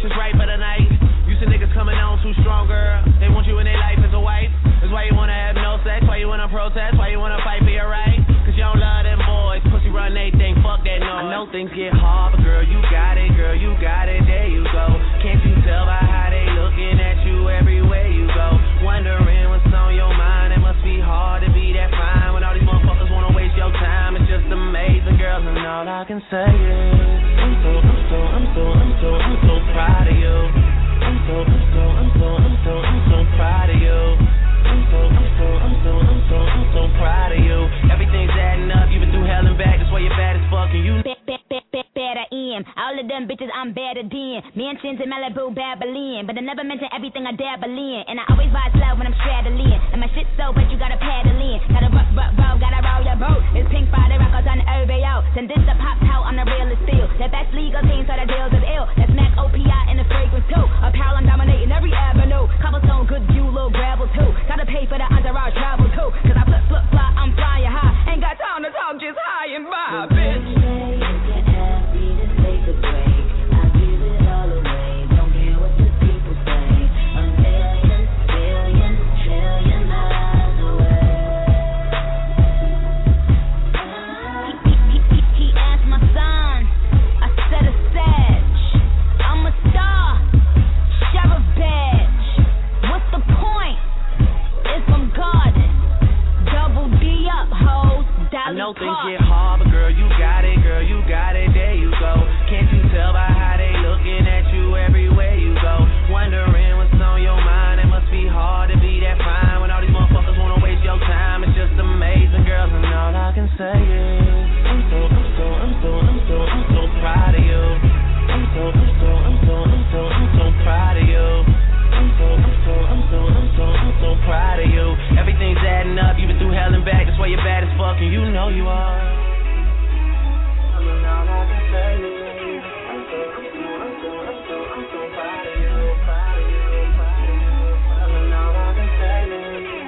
patience right for the night. You see niggas coming on too strong, girl. They want you in their life as a wife. That's why you wanna have no sex, why you wanna protest, why you wanna fight for your right. Cause you don't love them boys, pussy run anything, fuck that noise. I know things get hard, but girl, you got it, there you go. Can't you tell by how they looking at you everywhere you go? Wondering what's on your mind, it must be hard to be that fine when all these motherfuckers wanna waste your time. It's just amazing, girl, and all I can say is I'm so proud of you. I'm so proud of you. I'm so proud of you. Everything's adding up. You've been through hell and back. That's why you're bad as fuck. And you better in. All of them bitches I'm better than. Mansions in Malibu, Babylon. But I never mention everything I dabble in. And I always ride slow when I'm straddling. And my shit's so but you gotta paddle in. Gotta roll, gotta roll your boat. It's Pink Friday Rockers on the OVO. Send this to Pop Out on the realest deal. That best legal team, so the deals is ill. That's Mac OPI in the fragrance too. Apparel, I'm dominating every avenue. Cobblestone, good view, little gravel too. Gotta pay for the entourage travel too. Cause I flip, fly, I'm flying high. Ain't got time to talk, just high and by, bitch. I know things get hard, but girl, you got it, there you go. Can't you tell by how they looking at you everywhere you go? Wondering what's on your mind, it must be hard to be that fine when all these motherfuckers wanna waste your time. It's just amazing, girl, and all I can say is I'm so proud of you. I'm so proud of you. I'm so proud of you. Everything's adding up. You've been through hell and back. That's why you're bad as fuck, and you know you are. I'm all I can say is I'm so proud of you. I'm all I can say is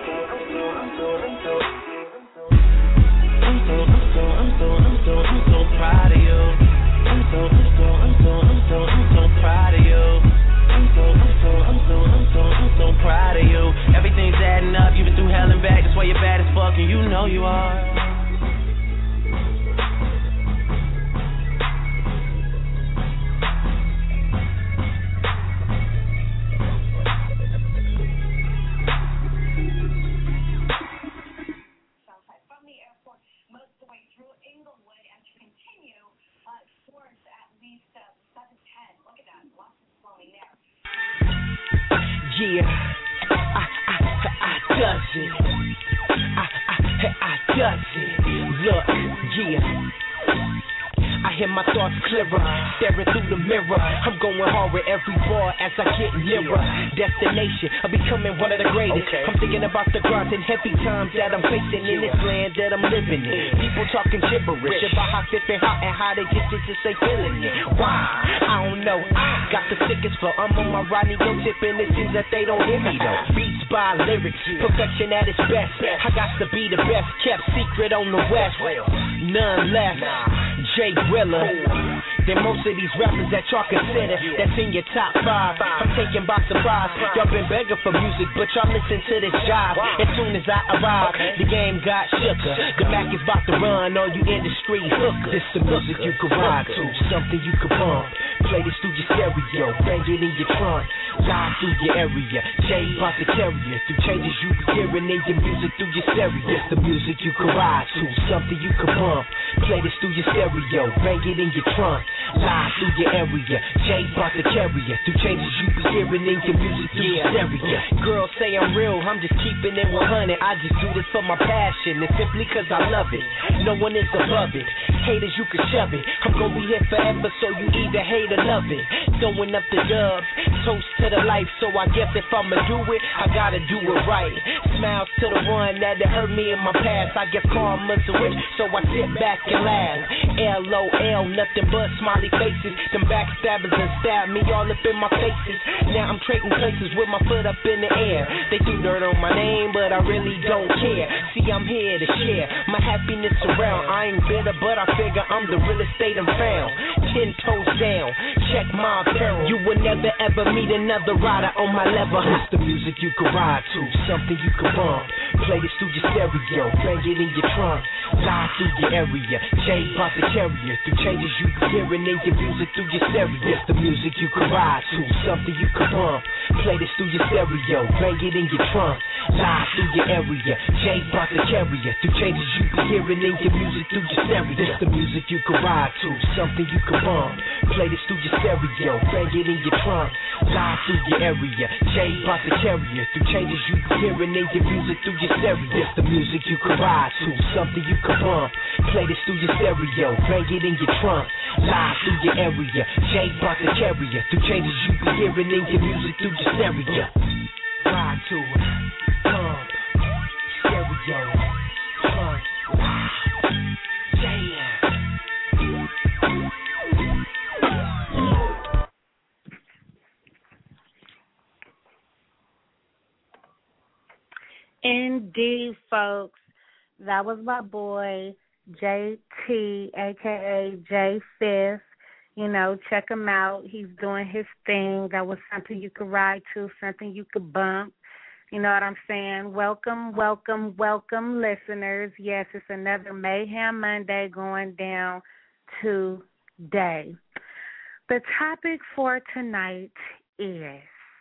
I'm so proud of you. I'm so proud of you. I'm so proud of you. Everything's adding up. You've been through hell and back. That's why you're bad as fuck, and you know you are. From the airport, most of the way through Inglewood, and to continue towards at least 710. Look at that. Lots of flowing there. Yeah, I does it. I does it. Look, yeah. I hear my thoughts clearer, staring through the mirror. I'm going hard with every bar as I get nearer. Destination of becoming one of the greatest. I'm thinking about the grind and heavy times that I'm facing in this land that I'm living in. People talking gibberish about how flipping hot and how they get this just ain't feeling it. Why? I don't know. I got the sickest flow. I'm on my Rodney Go tip and it seems that they don't hear me though. Beats by lyrics, perfection at its best. I got to be the best kept secret on the West. None left. Jay Willer. Then most of these rappers that y'all consider that's in your top 5, I'm taken by surprise. Y'all been begging for music, but y'all listen to this jive. As soon as I arrive, the game got shooker. The Mac is about to run on you industry hookers. This the music you can ride to, something you can bump. Play this through your stereo, bang it in your trunk. Live through your area, Jay about to carry you through changes you be hearing in your music through your stereo. This the music you can ride to, something you can bump. Play this through your stereo, bang it in your trunk. Live through your area, Jay about to carry you through changes you be hearing in your music through your stereo. Girls say I'm real, I'm just keeping it 100. I just do this for my passion, it's simply cause I love it. No one is above it, haters you can shove it. I'm gonna be here forever, so you either hate or love it. Throwing up the dubs, toast to the life, so I guess if I'ma do it, I gotta do it right. Smiles to the one that hurt me in my past, I guess karma's a witch, so I sit back and laugh. LOL, nothing but smiley faces. Them backstabbers and stabbed me all up in my faces. Now I'm trading places with my foot up in the air. They threw dirt on my name, but I really don't care. See, I'm here to share my happiness around. I ain't bitter, but I figure I'm the real estate I'm found. 10 toes down, check my apparel. You will never ever meet another rider on my level. It's the music you can ride to, something you can bump. Play this through your stereo, bang it in your trunk. Live through your area, Jay about to carry you through changes you be hearing in your music through your stereo. It's the music you can ride to, something you can bump. Play this through your stereo, bang it in your trunk. Live through your area, Jay about to carry you through changes you be hearing in your music through your stereo. It's the music you can ride to, something you can bump. Play this through your stereo, bang it in your trunk. Live through your area, Jay about to carry you through changes you be hearing in your music through your stereo. It's the music you can ride to, something you can bump. Play this through your stereo, bang it in your trunk. Live through your area, Jay about to carry you through changes you be hearing in your music through your stereo. Ride to it, pump, stereo, trunk, yeah. Indeed, folks. That was my boy, JT, a.k.a. J Fifth. You know, check him out. He's doing his thing. That was something you could ride to, something you could bump. You know what I'm saying? Welcome, welcome, welcome, listeners. Yes, it's another Mayhem Monday going down today. The topic for tonight is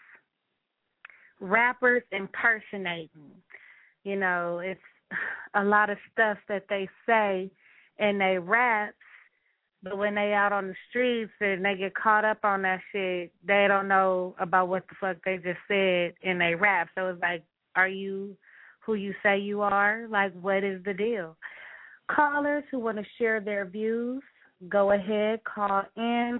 rappers impersonating. You know, it's a lot of stuff that they say in their raps, but when they out on the streets and they get caught up on that shit, they don't know about what the fuck they just said in their rap. So it's like, are you who you say you are? Like, what is the deal? Callers who want to share their views, go ahead, call in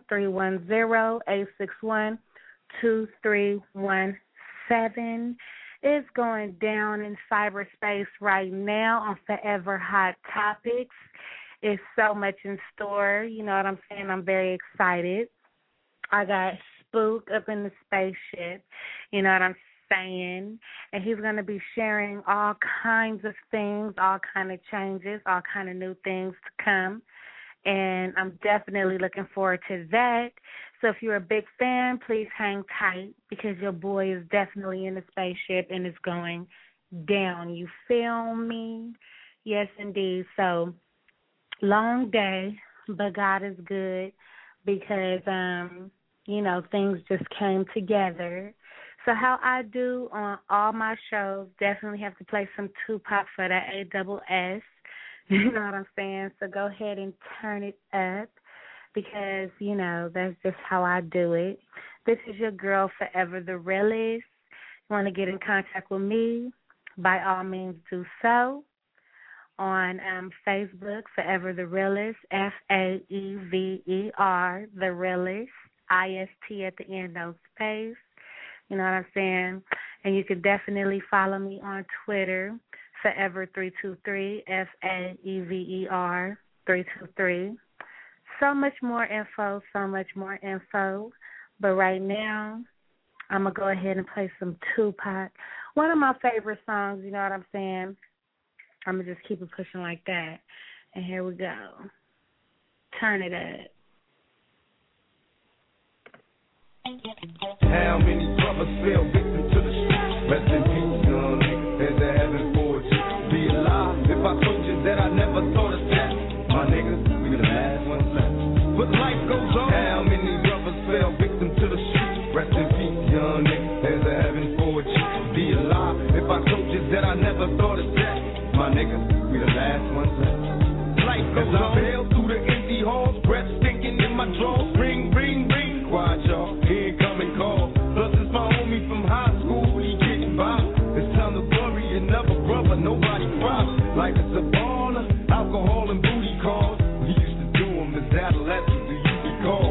310-861-2317. It's going down in cyberspace right now on Forever Hot Topics. It's so much in store. You know what I'm saying? I'm very excited. I got Spook up in the spaceship. You know what I'm saying? And he's going to be sharing all kinds of things, all kind of changes, all kind of new things to come. And I'm definitely looking forward to that. So if you're a big fan, please hang tight because your boy is definitely in the spaceship and it's going down. You feel me? Yes, indeed. So long day, but God is good because, you know, things just came together. So how I do on all my shows, definitely have to play some Tupac for that ASS. You know what I'm saying? So go ahead and turn it up because, you know, that's just how I do it. This is your girl, Forever the Realist. You want to get in contact with me, by all means do so. On Facebook, Forever the Realist, FAEVER, The Realist, IST at the end, no space. You know what I'm saying? And you can definitely follow me on Twitter, Forever323, FAEVER 323. So much more info. But right now, I'm going to go ahead and play some Tupac. One of my favorite songs, you know what I'm saying? I'm going to just keep it pushing like that. And here we go. Turn it up. How many brothers fell victim to the streets? Rest in peace, young nigga. There's a heaven for you. Be alive if I told you that I never thought of that. My nigga, we the last ones left. But life goes on. How many brothers fell victim to the streets? Rest in peace, young nigga. There's a heaven for you. Be alive if I told you that I never thought of that. My nigga, we the last ones left. Life goes on. I bail through the empty halls, breath stinking in my drawers. Ring, ring, ring. Quiet, y'all. He ain't coming call. Plus, it's my homie from high school. He getting by. It's time to bury another brother. Nobody cries. Like it's a baller. Alcohol and booty calls. We used to do them as adolescents. Do you recall?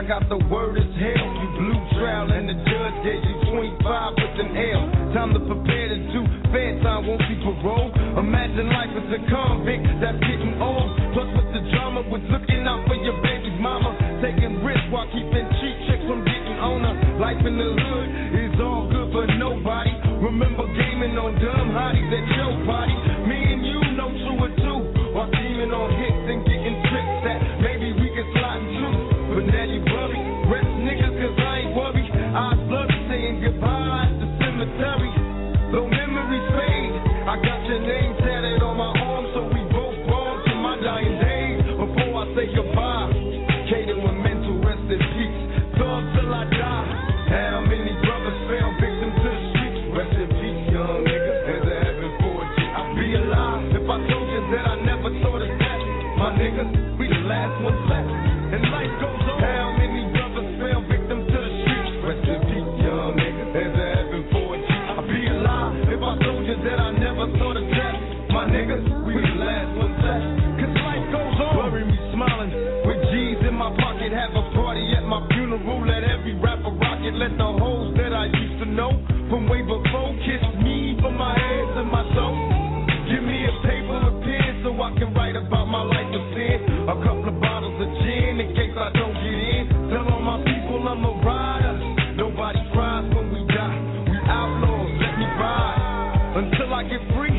got the word as hell. You blew trial and the judge gave you 25 with an L. Time to prepare to do fair time, won't see parole. Imagine life as a convict that's getting old. Plus with the drama, with looking out for your baby's mama. Taking risks while keeping cheap chicks from getting on her. Life in the hood is all good for nobody. Remember gaming on dumb hotties at your party. Me and you know 2 or 2. While teaming on hits and getting tricks that maybe we can slide into. But now you worry, rest niggas cause I ain't worried. I love saying goodbye at the cemetery. Though memories fade, I got your name tatted on my arm, so we both born to my dying days. Before I say goodbye, Kaden with mental rest in peace. Thug till I die. How many brothers fell victim to the streets? Rest in peace, young niggas. There's a heaven for you. I'd be alive if I told you that I never thought of that. My niggas, we the last ones left. And life goes on. How many brothers fell victim to the streets? Rest in peace, young niggas. There's a heaven for you. I'd be alive if I told you that I never thought of that. My niggas, we the last ones left. Cause life goes on. Bury me smiling with G's in my pocket. Have a party at my funeral. Let every rapper rock it. Let the hoes that I used to know from way before kiss me from my head to my toe. Give me a paper and pen so I can write about my life of sin. A couple of bottles of gin in case I don't get in. Tell all my people I'm a rider. Nobody cries when we die. We outlaws, let me ride until I get free.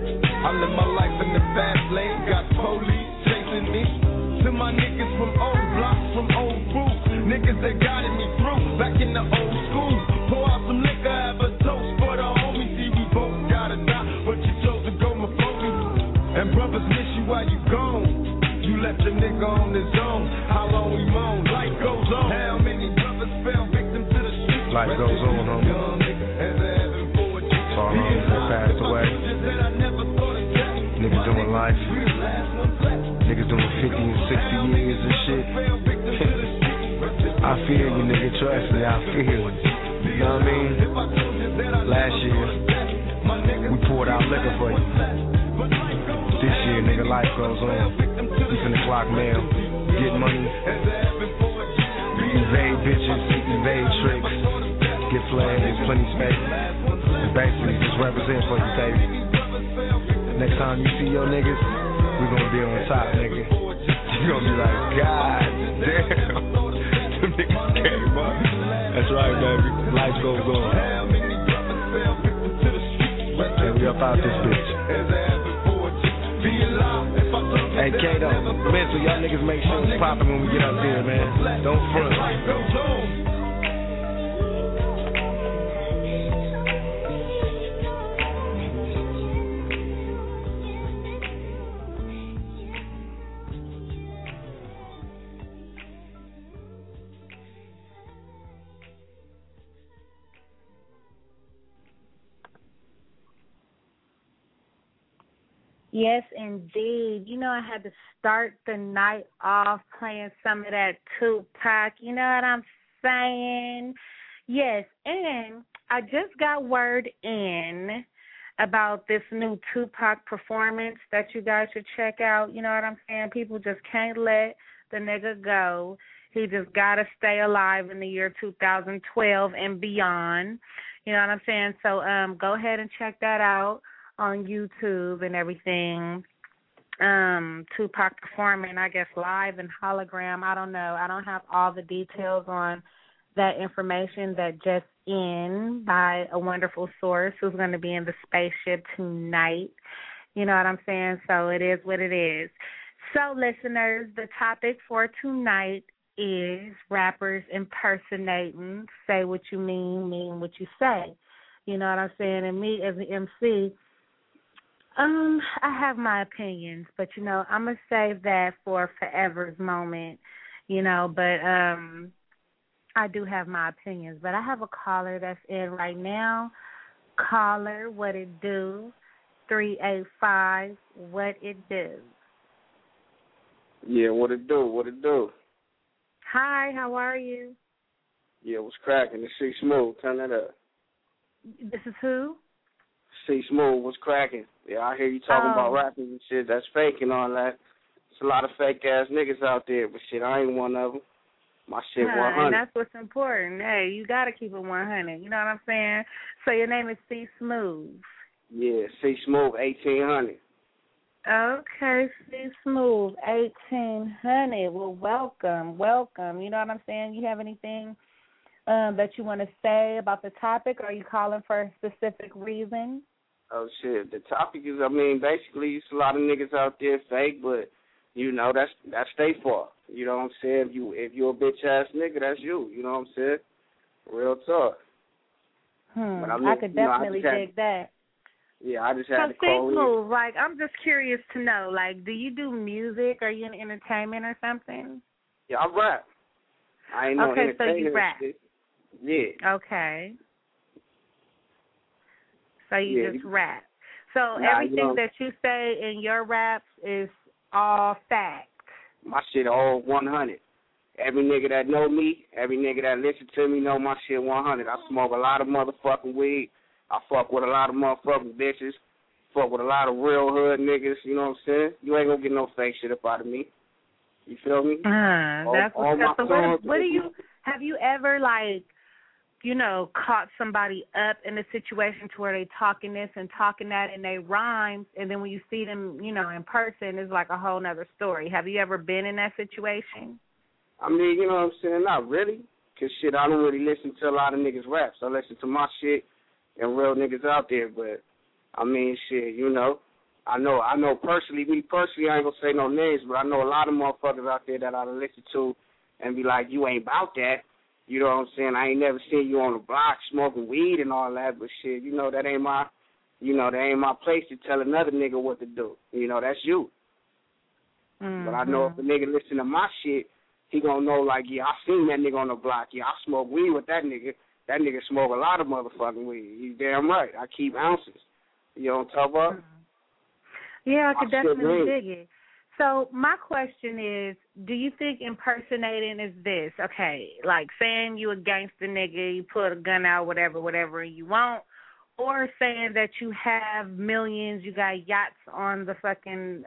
I live my life in the fast lane. Got police chasing me. To my niggas from old blocks, from old booths. Niggas that guided me through back in the old school. Pour out some liquor, have a toast for the homies. See, we both gotta die, but you chose to go my phony. And brothers miss you while you gone. You left your nigga on his own. How long we moan? Life goes on. How many brothers fell victim to the streets? Life goes on, homie. For all homies that passed away. Niggas doing life. Niggas doing 50 and 60 years and shit. I feel you, nigga. Trust me, I feel you. You know what I mean? Last year, we poured out liquor for you. This year, nigga, life goes on. We finna clock mail, get money, evade bitches, evade tricks, get flags, plenty space, and basically just represent for you, baby. Next time you see your niggas, we gonna be on top, nigga. You gonna be like, God damn, them niggas came up. That's right, baby. Life goes on. And we up out this bitch. Hey, Kato, mental, y'all niggas make sure it's poppin' when we get up there, man. Don't front. Yes, indeed. You know, I had to start the night off playing some of that Tupac. You know what I'm saying? Yes, and I just got word in about this new Tupac performance that you guys should check out. You know what I'm saying? People just can't let the nigga go. He just got to stay alive in the year 2012 and beyond. You know what I'm saying? So go ahead and check that out on YouTube and everything. Tupac performing, I guess, live and hologram. I don't know. I don't have all the details on that information that just in by a wonderful source who's going to be in the spaceship tonight. You know what I'm saying? So it is what it is. So, listeners, the topic for tonight is rappers impersonating. Say what you mean what you say. You know what I'm saying? And me as an MC, I have my opinions, but, you know, I'm going to save that for forever's moment, you know, but I do have my opinions. But I have a caller that's in right now. Caller, what it do? 385, what it do? Yeah, what it do? Hi, how are you? Yeah, what's cracking? It's C Smooth. Turn that up. This is who? C Smooth, what's cracking? Yeah, I hear you talking about rapping and shit. That's fake and all that. There's a lot of fake ass niggas out there, but shit, I ain't one of them. My shit 100. And that's what's important. Hey, you got to keep it 100. You know what I'm saying? So your name is C Smooth. Yeah, C Smooth 1800. Okay, C Smooth 1800. Well, welcome. You know what I'm saying? You have anything that you want to say about the topic, or are you calling for a specific reason? Oh, shit. The topic is, I mean, basically, it's a lot of niggas out there fake, but, you know, that's their fault. You know what I'm saying? If you're a bitch-ass nigga, that's you. You know what I'm saying? Real talk. But I could definitely dig that. Yeah, I just had to call Smooth, like, I'm just curious to know, like, do you do music? Are you in entertainment or something? Yeah, I rap. I ain't no entertainer. Okay, so you rap. Shit. Yeah. Okay. So you just rap. So everything that you say in your raps is all fact. My shit all 100. Every nigga that know me, every nigga that listen to me know my shit 100. I smoke a lot of motherfucking weed. I fuck with a lot of motherfucking bitches. Fuck with a lot of real hood niggas, you know what I'm saying? You ain't gonna get no fake shit up out of me. You feel me? That's what's up. So what do you, have you ever, like, you know, caught somebody up in a situation to where they talking this and talking that and they rhymes, and then when you see them, you know, in person, it's like a whole nother story. Have you ever been in that situation? I mean, you know what I'm saying? Not really. Because, shit, I don't really listen to a lot of niggas' raps. I listen to my shit and real niggas out there. But, I mean, shit, you know, I know personally, me personally, I ain't going to say no names, but I know a lot of motherfuckers out there that I listen to and be like, you ain't about that. You know what I'm saying? I ain't never seen you on the block smoking weed and all that, but shit, you know, that ain't my place to tell another nigga what to do. You know, that's you. Mm-hmm. But I know if a nigga listen to my shit, he gonna know, like, yeah, I seen that nigga on the block. Yeah, I smoke weed with that nigga. That nigga smoke a lot of motherfucking weed. You damn right. I keep ounces. You know what I'm talking about? Mm-hmm. Yeah, I could definitely dig it. So my question is, do you think impersonating is this? Okay, like saying you a gangster nigga, you put a gun out, whatever you want, or saying that you have millions, you got yachts on the fucking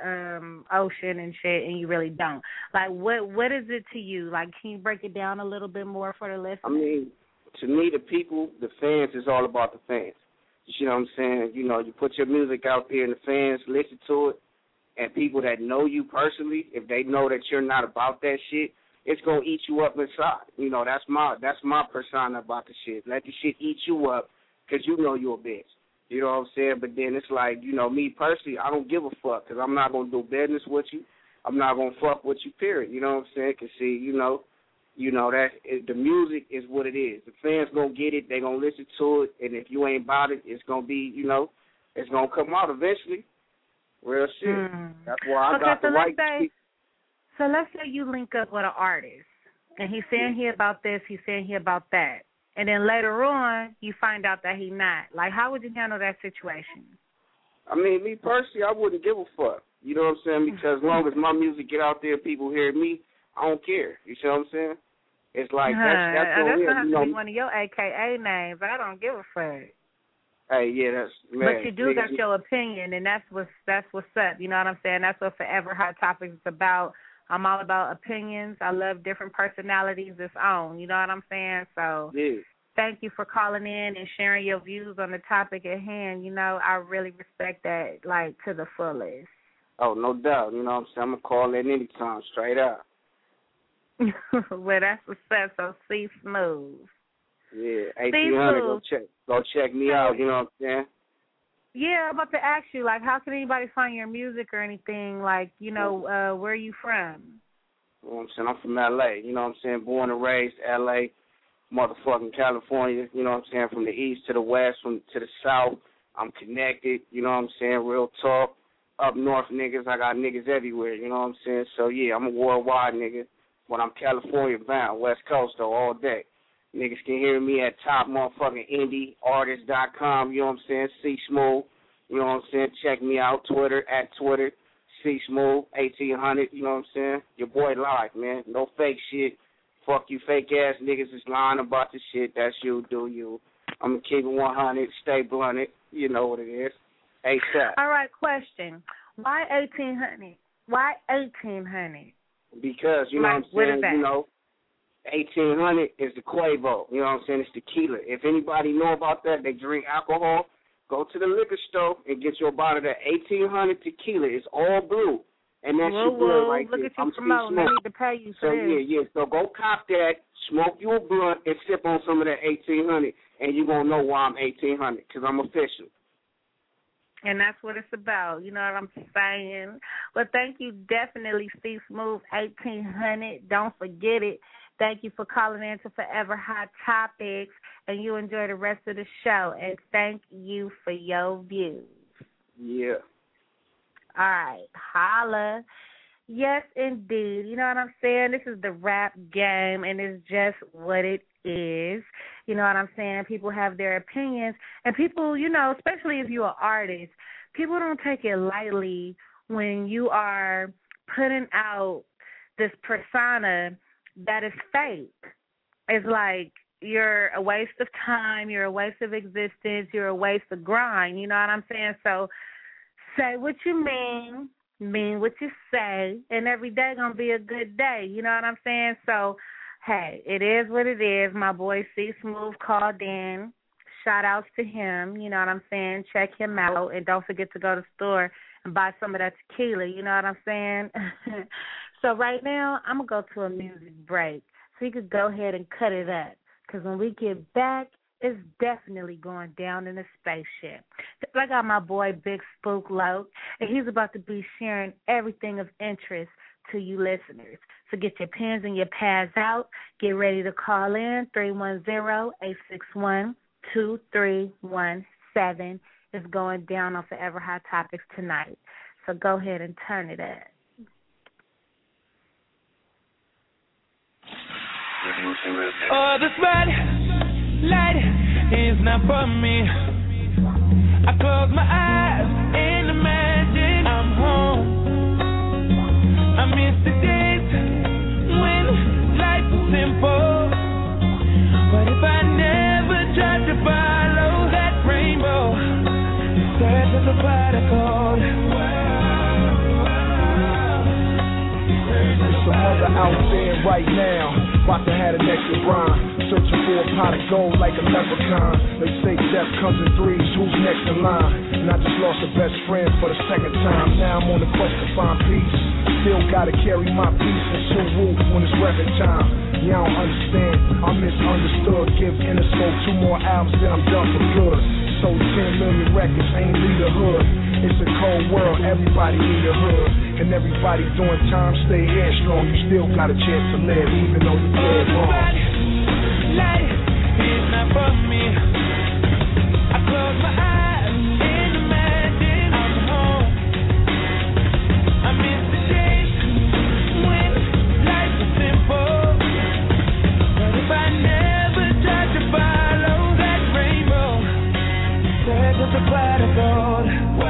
ocean and shit, and you really don't. Like, what is it to you? Like, can you break it down a little bit more for the listeners? I mean, to me, the people, the fans, is all about the fans. You know what I'm saying? You know, you put your music out there and the fans listen to it. And people that know you personally, if they know that you're not about that shit, it's gonna eat you up inside. You know, that's my persona about the shit. Let the shit eat you up, because you know you're a bitch. You know what I'm saying? But then it's like, you know, me personally, I don't give a fuck, because I'm not gonna do business with you. I'm not gonna fuck with you, period. You know what I'm saying? Because see, you know that the music is what it is. The fans gonna get it. They gonna listen to it, and if you ain't about it, it's gonna be, you know, it's gonna come out eventually. Real shit. That's why I got the right to speak. So let's say you link up with an artist, and he's saying he about this, he's saying he about that, and then later on you find out that he not. Like, how would you handle that situation? I mean, me personally, I wouldn't give a fuck. You know what I'm saying? Because as long as my music get out there, people hear me, I don't care. You see what I'm saying? It's like that's going to be one of your AKA names. I don't give a fuck. Hey, yeah, but you do got your opinion, and that's what's up. You know what I'm saying? That's what Forever Hot Topics is about. I'm all about opinions. I love different personalities its own. You know what I'm saying? So Thank you for calling in and sharing your views on the topic at hand. You know, I really respect that, like, to the fullest. Oh, no doubt. You know what I'm saying? I'm going to call in anytime, straight up. Well, that's what's up. So, C Smooth. Yeah, 1800, go check me out, you know what I'm saying? Yeah, I'm about to ask you, like, how can anybody find your music or anything? Like, you know, where are you from? You know what I'm saying? I'm from L.A., you know what I'm saying? Born and raised L.A., motherfucking California, you know what I'm saying? From the east to the west, from to the south, I'm connected, you know what I'm saying? Real talk. Up north, niggas, I got niggas everywhere, you know what I'm saying? So, yeah, I'm a worldwide nigga, but I'm California bound, West Coast, though, all day. Niggas can hear me at topmotherfuckingindieartist.com, you know what I'm saying? C Smooth, you know what I'm saying? Check me out, Twitter, C Smooth, 1800, you know what I'm saying? Your boy live, man. No fake shit. Fuck you fake ass niggas is lying about the shit. That's you, do you. I'm going to keep it 100, stay blunted. You know what it is. ASAP. All right, question. Why 1800? Why 1800? Because, you know what I'm saying, you know, $1,800 is the Quavo. You know what I'm saying? It's tequila. If anybody know about that, they drink alcohol, go to the liquor store and get your bottle of that $1,800 tequila. It's all blue. And that's your blood right there. Look at you promoting. I need to pay you for this. Yeah. So go cop that, smoke you a blunt, and sip on some of that $1,800, and you're going to know why I'm $1,800, because I'm official. And that's what it's about. You know what I'm saying? Well, thank you definitely, C Smooth, $1,800. Don't forget it. Thank you for calling in to Forever Hot Topics, and you enjoy the rest of the show. And thank you for your views. Yeah. All right. Holla. Yes, indeed. You know what I'm saying? This is the rap game, and it's just what it is. You know what I'm saying? People have their opinions, and people, you know, especially if you're an artist, people don't take it lightly when you are putting out this persona that is fake. It's like you're a waste of time, you're a waste of existence, you're a waste of grind. You know what I'm saying? So say what you mean what you say, and every day gonna be a good day. You know what I'm saying? So, hey, it is what it is. My boy C Smooth called in. Shout outs to him. You know what I'm saying? Check him out, and don't forget to go to the store and buy some of that tequila. You know what I'm saying? So right now, I'm going to go to a music break so you could go ahead and cut it up, because when we get back, it's definitely going down in a spaceship. I got my boy Big Spook Loke, and he's about to be sharing everything of interest to you listeners. So get your pens and your pads out. Get ready to call in. 310-861-2317 is going down on Forever Hot Topics tonight. So go ahead and turn it up. Oh, the spotlight is not for me. I close my eyes and imagine I'm home. I miss the days when life was simple. But if I never tried to follow that rainbow, search of the prodigal. There's some other out there right now, about to have an extra rhyme, searching for a pot of gold like a leprechaun. They say death comes in threes, who's next in line? And I just lost a best friend for the second time. Now I'm on the quest to find peace. Still gotta carry my peace and Suru when it's record time. Yeah, I don't understand, I'm misunderstood. Give Inner Soul 2 more albums, then I'm done for good. Sold 10 million records, ain't lead the hood. It's a cold world, everybody need a hood. And everybody doing time, stay headstrong. You still got a chance to live, even though you're dead wrong. Life is not for me. I close my eyes and imagine I'm home. I miss the days when life was simple. But if I never tried to follow that rainbow, search of the prodigal.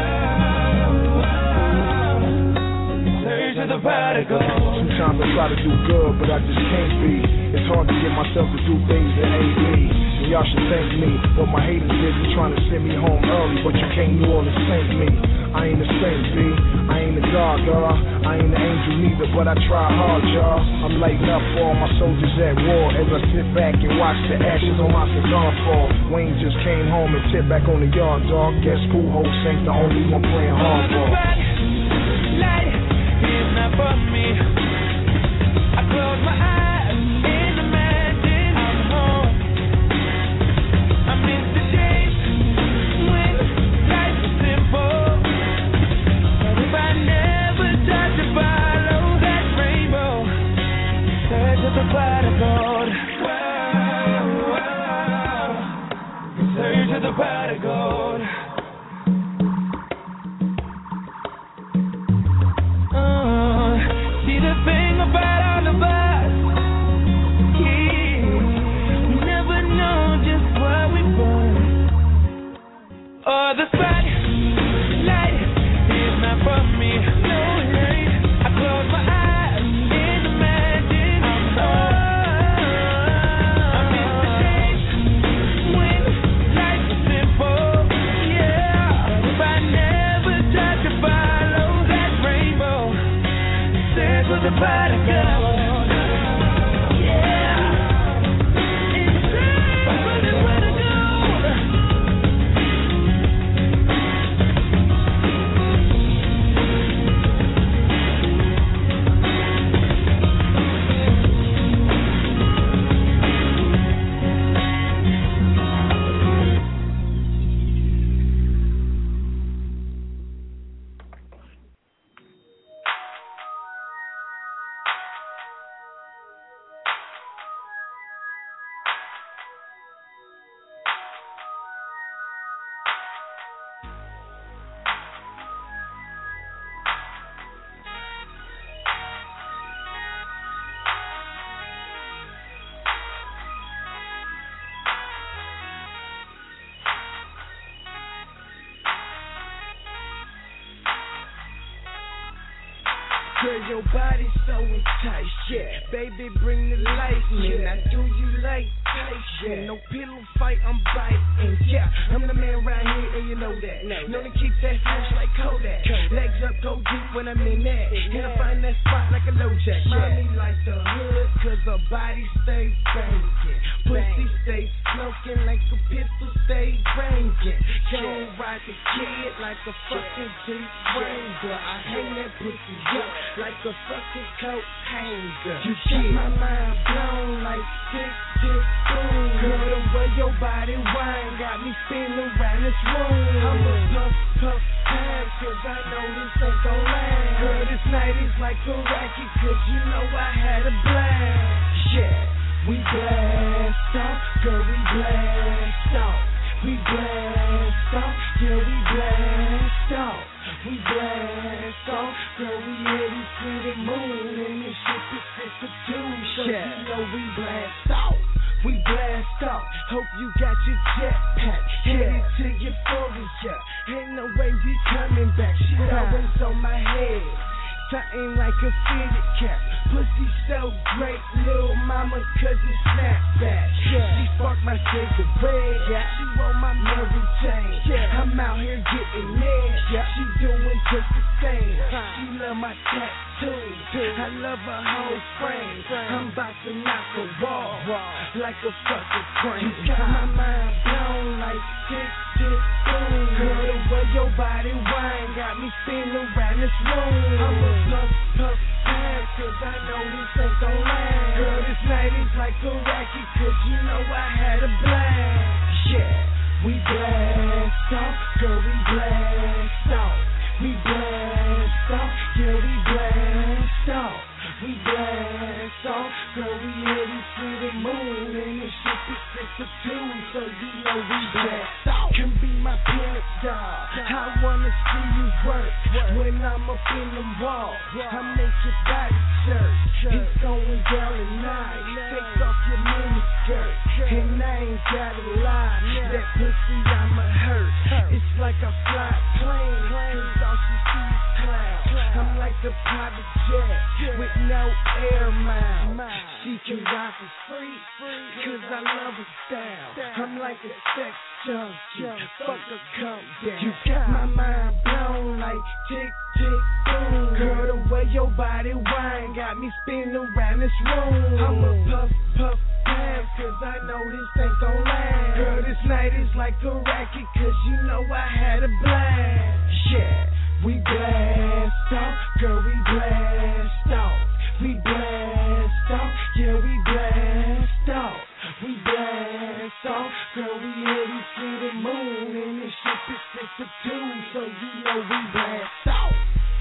Search of the prodigal. Sometimes I try to do good, but I just can't be. It's hard to get myself to do things that ain't me. And y'all should thank me. But my haters busy trying to send me home early, but you can't New Orleans saint me. I ain't a saint, B. I ain't a god, y'all. I ain't an angel neither, but I try hard, y'all. I'm lighting up for all my soldiers at war as I sit back and watch the ashes on my cigar fall. Wayne just came home and tipped back on the yard, dog. Guess who? Host ain't the only one playing hardball. Light is not for me. I close my eyes and imagine I'm home. I miss the days when life was simple. But if I never tried to follow that rainbow, search of the prodigal. Search of the prodigal. See the thing about all of us, yeah, we never know just what we want. Oh, the spotlight is not for me. No, it ain't. I close my eyes and imagine I'm home. I miss the days when life was simple, yeah. But if I never tried to follow that rainbow, search for the prodigal, yeah. Girl, your body's so enticed, yeah. Baby, bring the lightning. I do you like tight, yeah. No pillow fight, I'm biting, yeah. I'm the man right here, and you know that. Know to keep that fresh like Kodak. Legs up, go deep when I'm in that. And I find that spot like a low jack. Mommy like the hood, cause her body stay banging. Pussy stay smoking like a pistol stay ranging. Don't ride the kid like a fucking Jeep Wrangler. I hang that pussy up like a fucking coat hanger. You keep my mind blown like tick, tick, boom. Girl, the way your body whine got me spinning around this room. I'm a puff, puff, pass, cause I know this ain't gon' last. Girl, this night is like a racket, cause you know I had a blast. Yeah, we blast off, girl, we blast off. We blast off, yeah, we blast off. We blast off, girl, we headed to the moon, and this shit is 6 to 2, so you know we blast off. We blast off, hope you got your jetpack, headed to Euphoria. Ain't no way we coming back, shit always on my head. Something like a fitted cap. Pussy so great, little mama, cause it snapback. She sparked my cigarette, she rolled my Mary Jane. I'm out here getting mad, she doing just the same. She love my tattoos, I love her whole frame. I'm about to knock her wall like a fucking crane. You got my mind blown like tick, tick, boom. Girl, the way your body whine got me spinning around this room. I'm a puff, puff, pass, cause I know this ain't gon' last. Girl, this night is like a racket, cause you know I had a blast. Yeah, we blast off, girl, we blast off. We blast off, yeah, we blast off. We blast off, girl, we headed to the moon, and the ship is 6 to 2, so you know we blast off. Can be my parent, dog. I wanna see you work when I'm up in the wall. I make your body jerk. It's going down tonight. Take off your mini skirt, and I ain't gotta lie. That pussy I'ma hurt. It's like a fly plane, cause all she sees is clouds. I'm like a private jet with no air miles. She can rock it free, cause I love her style. I'm like a sex junkie, fuck a come down. You got my mind blown like tick, tick, boom. Girl, the way your body whine got me spinning around this room. I'm a puff, puff, pass, cause I know this ain't gon' last. Girl, this night is like a racket, cause you know I had a blast. Yeah, we blast off, girl, we blast off. We blast off, yeah, we blast off. We blast off, girl, we headed to the moon, and the ship is 6 to 2, so you know we blast off.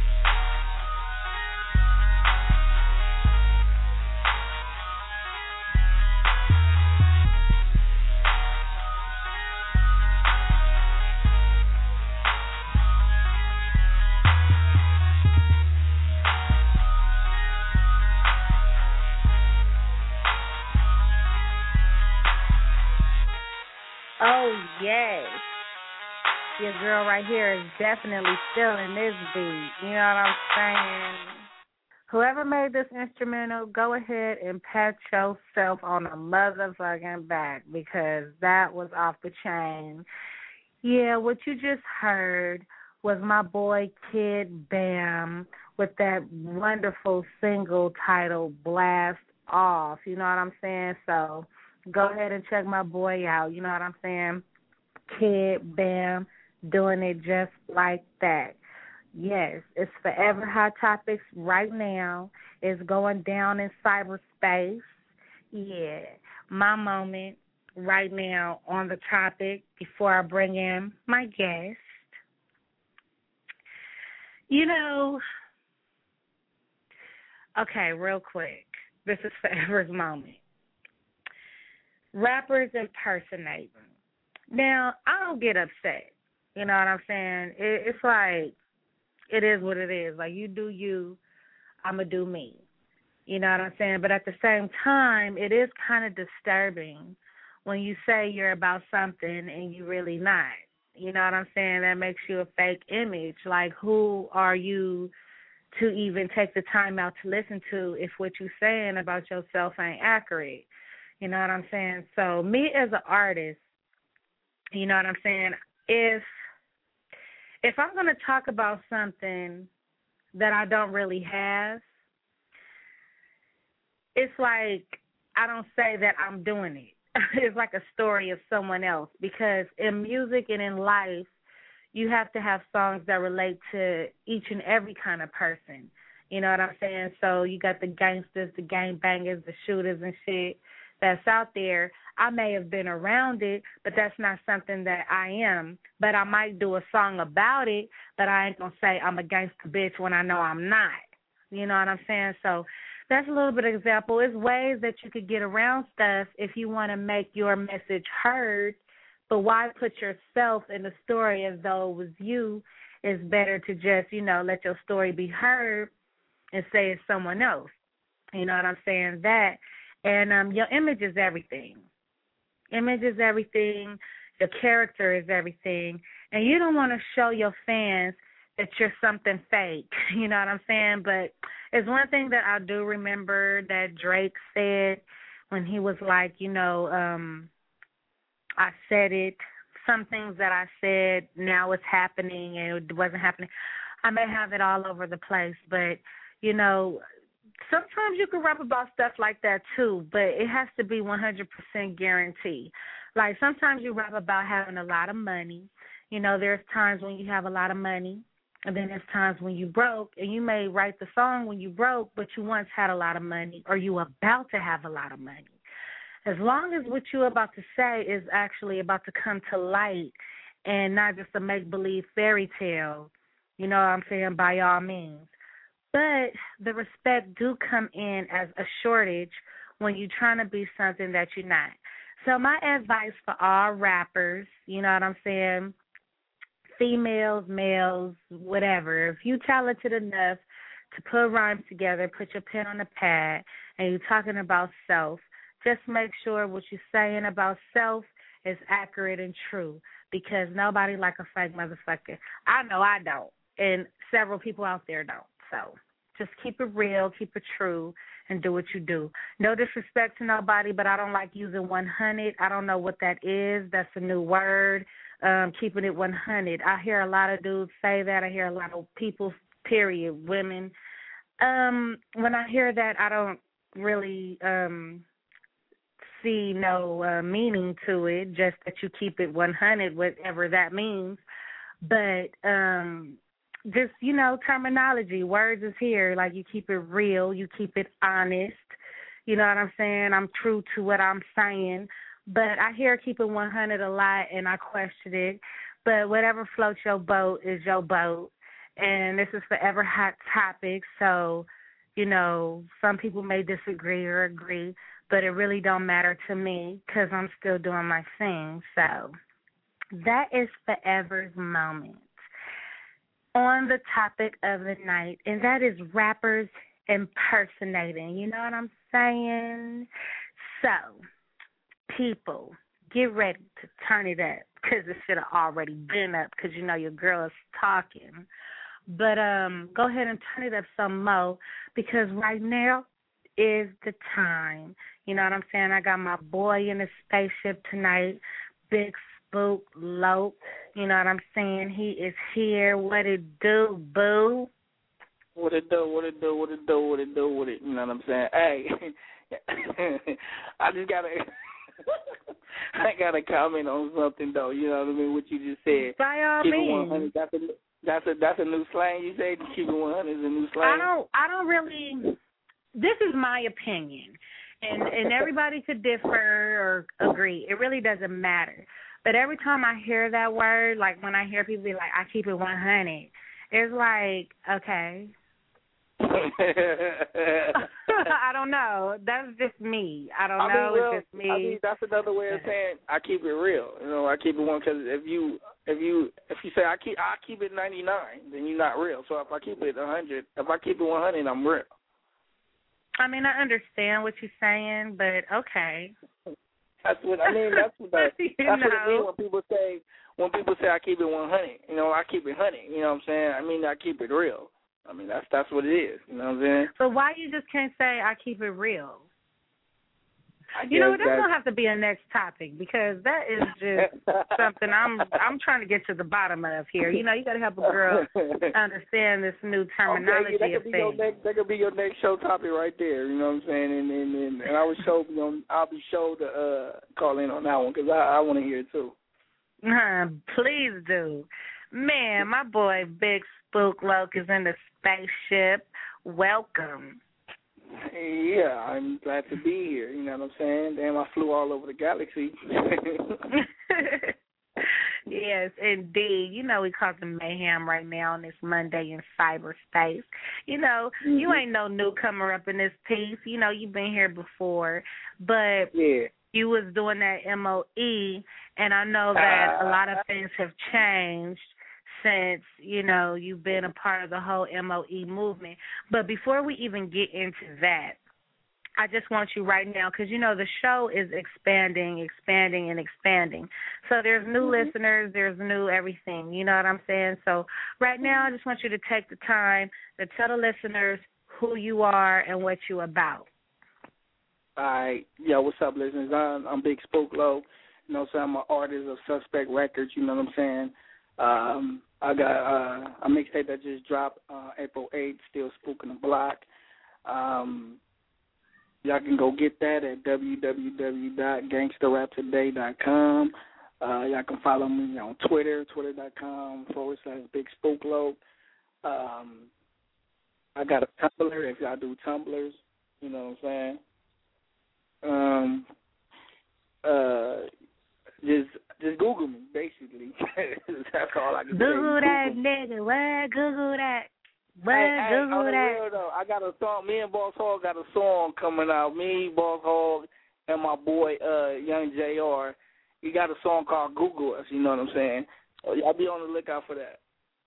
Oh, yes. Your girl right here is definitely feeling this beat. You know what I'm saying? Whoever made this instrumental, go ahead and pat yourself on the motherfucking back, because that was off the chain. Yeah, what you just heard was my boy Kid Bam with that wonderful single titled Blast Off. You know what I'm saying? So go ahead and check my boy out. You know what I'm saying? Kid Bam doing it just like that. Yes, it's Forever Hot Topics right now. It's going down in cyberspace. Yeah, my moment right now on the topic before I bring in my guest. You know, okay, real quick. This is Forever's moment. Rappers impersonating. Now, I don't get upset. You know what I'm saying? It's like, it is what it is. Like, you do you, I'm going to do me. You know what I'm saying? But at the same time, it is kind of disturbing when you say you're about something and you really not. You know what I'm saying? That makes you a fake image. Like, who are you to even take the time out to listen to if what you're saying about yourself ain't accurate. You know what I'm saying? So me as an artist, you know what I'm saying, if I'm going to talk about something that I don't really have, it's like I don't say that I'm doing it. It's like a story of someone else, because in music and in life, you have to have songs that relate to each and every kind of person. You know what I'm saying? So you got the gangsters, the gangbangers, the shooters and shit that's out there. I may have been around it, but that's not something that I am. But I might do a song about it, but I ain't going to say I'm a gangster bitch when I know I'm not. You know what I'm saying? So that's a little bit of example. It's ways that you could get around stuff if you want to make your message heard. But why put yourself in the story as though it was you? It's better to just, you know, let your story be heard and say it's someone else. You know what I'm saying? That. And your image is everything. Image is everything. Your character is everything. And you don't want to show your fans that you're something fake. You know what I'm saying? But it's one thing that I do remember that Drake said when he was like, you know, I said it. Some things that I said, now it's happening, and it wasn't happening. I may have it all over the place, but, you know, sometimes you can rap about stuff like that too, but it has to be 100% guarantee. Like sometimes you rap about having a lot of money. You know, there's times when you have a lot of money, and then there's times when you broke, and you may write the song when you broke, but you once had a lot of money, or you about to have a lot of money. As long as what you're about to say is actually about to come to light and not just a make-believe fairy tale, you know what I'm saying, by all means. But the respect do come in as a shortage when you're trying to be something that you're not. So my advice for all rappers, you know what I'm saying, females, males, whatever, if you're talented enough to put rhymes together, put your pen on the pad, and you're talking about self, just make sure what you're saying about self is accurate and true, because nobody like a fake motherfucker. I know I don't, and several people out there don't. So just keep it real, keep it true, and do what you do. No disrespect to nobody, but I don't like using 100. I don't know what that is. That's a new word, keeping it 100. I hear a lot of dudes say that. I hear a lot of people, period, women. When I hear that, I don't really see no meaning to it, just that you keep it 100, whatever that means. But just, you know, terminology, words is here. Like, you keep it real, you keep it honest. You know what I'm saying? I'm true to what I'm saying. But I hear keep it 100 a lot, and I question it. But whatever floats your boat is your boat. And this is Forever Hot Topics. So, you know, some people may disagree or agree, but it really don't matter to me because I'm still doing my thing. So that is Forever's moment on the topic of the night, and that is rappers impersonating. You know what I'm saying? So, people, get ready to turn it up because it should have already been up because you know your girl is talking. But go ahead and turn it up some more because right now is the time. You know what I'm saying? I got my boy in the spaceship tonight, Big Spook Loke. You know what I'm saying? He is here. What it do, boo? What it do, what it do, what it do, what it do, what it, you know what I'm saying? Hey, I just got to... I got to comment on something, though. You know what I mean? What you just said. By all means. That's a new slang you say? Keep it 100 is a new slang? I don't really... This is my opinion. And everybody could differ or agree. It really doesn't matter. But every time I hear that word, like when I hear people be like, I keep it 100, it's like, okay. I don't know. That's just me. I don't know. It's just me. I mean, that's another way of saying I keep it real. You know, I keep it 1 because if you say I keep it 99, then you're not real. So if I keep it 100, if I keep it 100, I'm real. I mean, I understand what you're saying, but okay. That's what I mean. That's what I mean when people say I keep it 100. You know, I keep it 100. You know what I'm saying? I mean, I keep it real. I mean, that's what it is. You know what I'm saying? So why you just can't say I keep it real? That's gonna have to be a next topic because that is just something I'm trying to get to the bottom of here. You got to help a girl understand this new terminology of things. That could be your next show topic right there. You know what I'm saying? And I'll be sure to call in on that one because I want to hear it too. Please do, man. My boy Big Spook Loke is in the spaceship. Welcome. Yeah, I'm glad to be here. You know what I'm saying? Damn, I flew all over the galaxy. Yes, indeed. We call the mayhem right now on this Monday in cyberspace. You ain't no newcomer up in this piece. You've been here before, but you was doing that MOE, and I know that a lot of things have changed since, you've been a part of the whole MOE movement. But before we even get into that, I just want you right now, because, the show is expanding. So there's new listeners, there's new everything, you know what I'm saying? So right now I just want you to take the time to tell the listeners who you are and what you about. All right. Yo, what's up, listeners? I'm Big Spook Low. I'm an artist of Suspect Records, you know what I'm saying? I got a mixtape that just dropped April 8th, Still Spooking the Block. Y'all can go get that at www.gangsterraptoday.com. Y'all can follow me on Twitter, twitter.com/Big Spook Low. I got a Tumblr if y'all do Tumblrs, you know what I'm saying? Just Google me, basically. That's all I can say. Google that nigga. What? Google that. Google that. Real, though, I got a song. Me and Boss Hog got a song coming out. Me, Boss Hog, and my boy Young JR. We got a song called Google Us. You know what I'm saying? Y'all be on the lookout for that.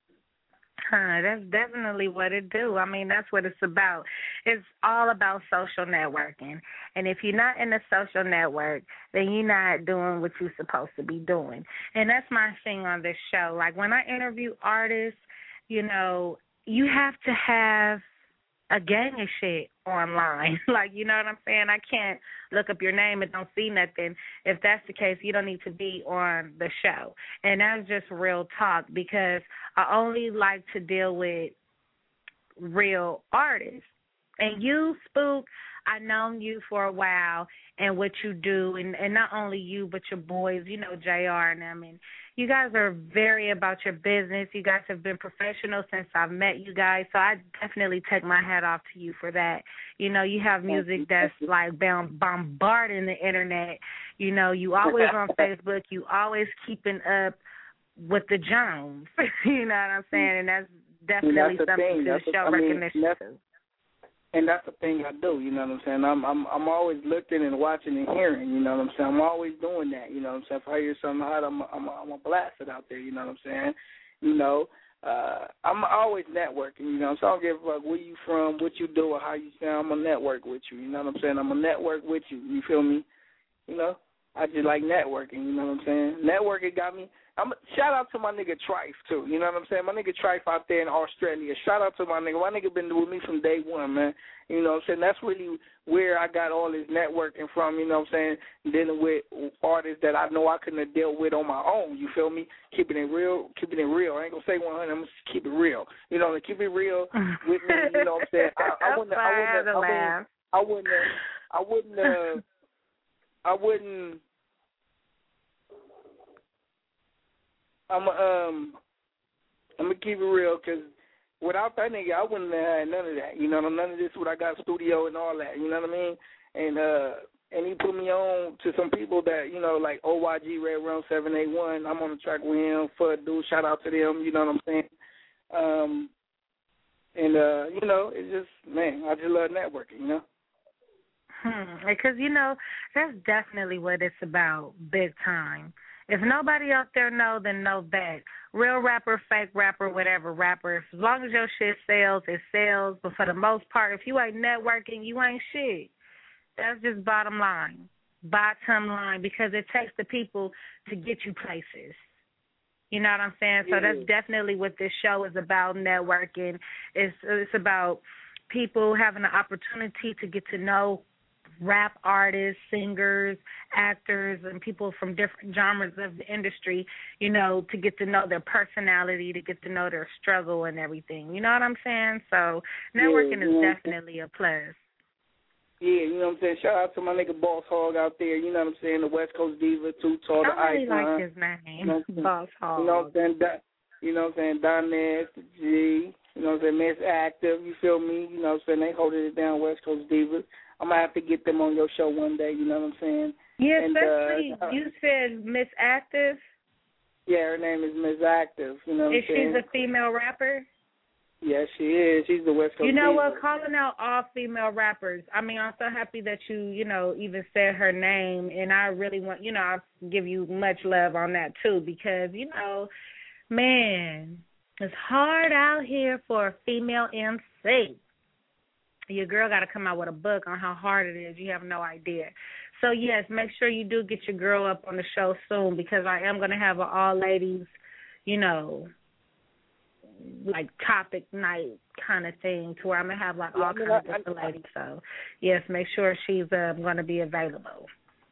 That's definitely what it do. I mean, that's what it's about. It's all about social networking. And if you're not in the social network, then you're not doing what you're supposed to be doing. And that's my thing on this show. Like, when I interview artists, you have to have a gang of shit online. Like, you know what I'm saying? I can't look up your name and don't see nothing. If that's the case, you don't need to be on the show. And that's just real talk because I only like to deal with real artists. And you, Spook, I've known you for a while and what you do, and not only you but your boys, JR and them, and you guys are very about your business. You guys have been professional since I've met you guys, so I definitely take my hat off to you for that. You have music that's like bombarding the internet. You always on Facebook. You always keeping up with the Jones. You know what I'm saying? And that's definitely something to show recognition to. And that's the thing I do, you know what I'm saying? I'm always looking and watching and hearing, you know what I'm saying? I'm always doing that, you know what I'm saying? If I hear something hot, I'm a blast it out there, you know what I'm saying? I'm always networking, you know, so I don't give a fuck where you from, what you do, or how you sound. I'm a network with you, you know what I'm saying? I'm a network with you, you feel me? I just like networking, you know what I'm saying? Networking got me. Shout out to my nigga Trife, too. You know what I'm saying? My nigga Trife out there in Australia. Shout out to my nigga. My nigga been with me from day one, man. You know what I'm saying? That's really where I got all this networking from, you know what I'm saying? Dealing with artists that I know I couldn't have dealt with on my own, you feel me? Keeping it real. I ain't going to say 100. I'm going to keep it real. You know, keep it real with me, you know what I'm saying? I wouldn't. I'm gonna keep it real because without that nigga, I wouldn't have had none of that. You know, none of this. What I got studio and all that. You know what I mean? And he put me on to some people that like OYG Red Room 781. I'm on the track with him. Dude, shout out to them. You know what I'm saying? It's just I just love networking. You know. Because that's definitely what it's about, big time. If nobody out there know, then know that. Real rapper, fake rapper, whatever rapper, as long as your shit sells, it sells. But for the most part, if you ain't networking, you ain't shit. That's just bottom line. Bottom line, because it takes the people to get you places. You know what I'm saying? So that's definitely what this show is about, networking. It's about people having the opportunity to get to know rap artists, singers, actors, and people from different genres of the industry, you know, to get to know their personality, to get to know their struggle and everything. You know what I'm saying? So networking is definitely a plus. Yeah, you know what I'm saying? Shout out to my nigga Boss Hog out there, you know what I'm saying? The West Coast Diva, Too Tall, the Icon. I really like his name, Boss Hog. You know what I'm saying? You know what I'm saying? Donez, the G, you know what I'm saying? Miss Active, you feel me? You know what I'm saying? They holding it down, West Coast Divas. I'm going to have to get them on your show one day, you know what I'm saying? Yeah, especially, you said Miss Active? Yeah, her name is Miss Active, you know what I'm saying? Is she a female rapper? Yes, she is. She's the West Coast You know Diva. what? Calling out all female rappers. I mean, I'm so happy that you know, even said her name, and I really want, you know, I'll give you much love on that, too, because, you know, man, it's hard out here for a female MC. Your girl got to come out with a book on how hard it is. You have no idea. So, yes, make sure you do get your girl up on the show soon, because I am going to have an all-ladies, you know, like topic night kind of thing, to where I'm going to have like all kinds of different ladies. So, yes, make sure she's going to be available.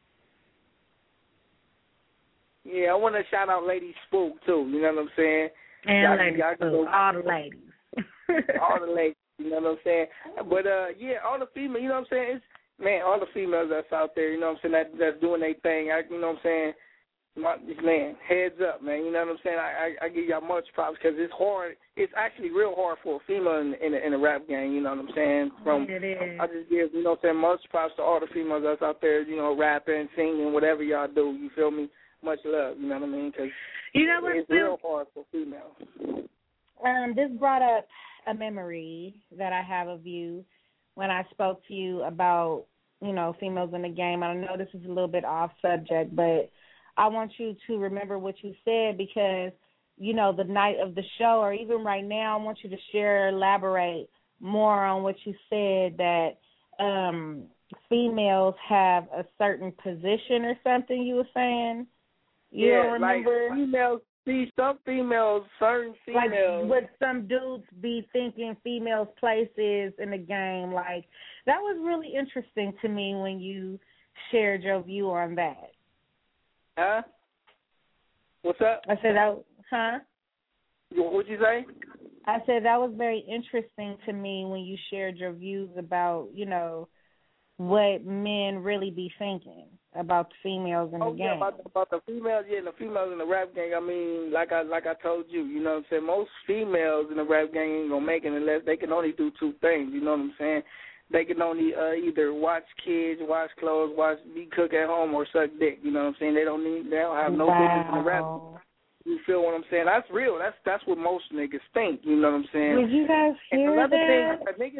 Yeah, I want to shout out Lady Spook, too. You know what I'm saying? And Lady Spook, all the ladies. All the ladies, you know what I'm saying? But, yeah, all the females, you know what I'm saying? Man, all the females that's out there, you know what I'm saying, that's doing their thing, you know what I'm saying? Man, heads up, man. You know what I'm saying? I give y'all much props, because it's hard. It's actually real hard for a female in the rap game. You know what I'm saying? It is. I just give, you know what I'm saying, much props to all the females that's out there, you know, rapping, singing, whatever y'all do. You feel me? Much love. You know what I mean? Because you know what, it's real hard for females. This brought up a memory that I have of you when I spoke to you about, you know, females in the game. I know this is a little bit off subject, but I want you to remember what you said, because, you know, the night of the show, or even right now, I want you to elaborate more on what you said, that females have a certain position or something you were saying. You don't remember? Like females, some females, certain females. Like what some dudes be thinking females' place is in the game. Like, that was really interesting to me when you shared your view on that. Huh? What's up? I said that. Huh? What'd you say? I said that was very interesting to me when you shared your views about, you know, what men really be thinking about the females in the game. Yeah, about the females, and the females in the rap gang. I mean, like I told you, you know what I'm saying? Most females in the rap gang ain't gonna make it unless they can only do two things. You know what I'm saying? They can only either watch kids, wash clothes, cook at home, or suck dick. You know what I'm saying? They don't have no business in the rap. You feel what I'm saying? That's real. That's what most niggas think. You know what I'm saying? Did you guys hear another that? Thing,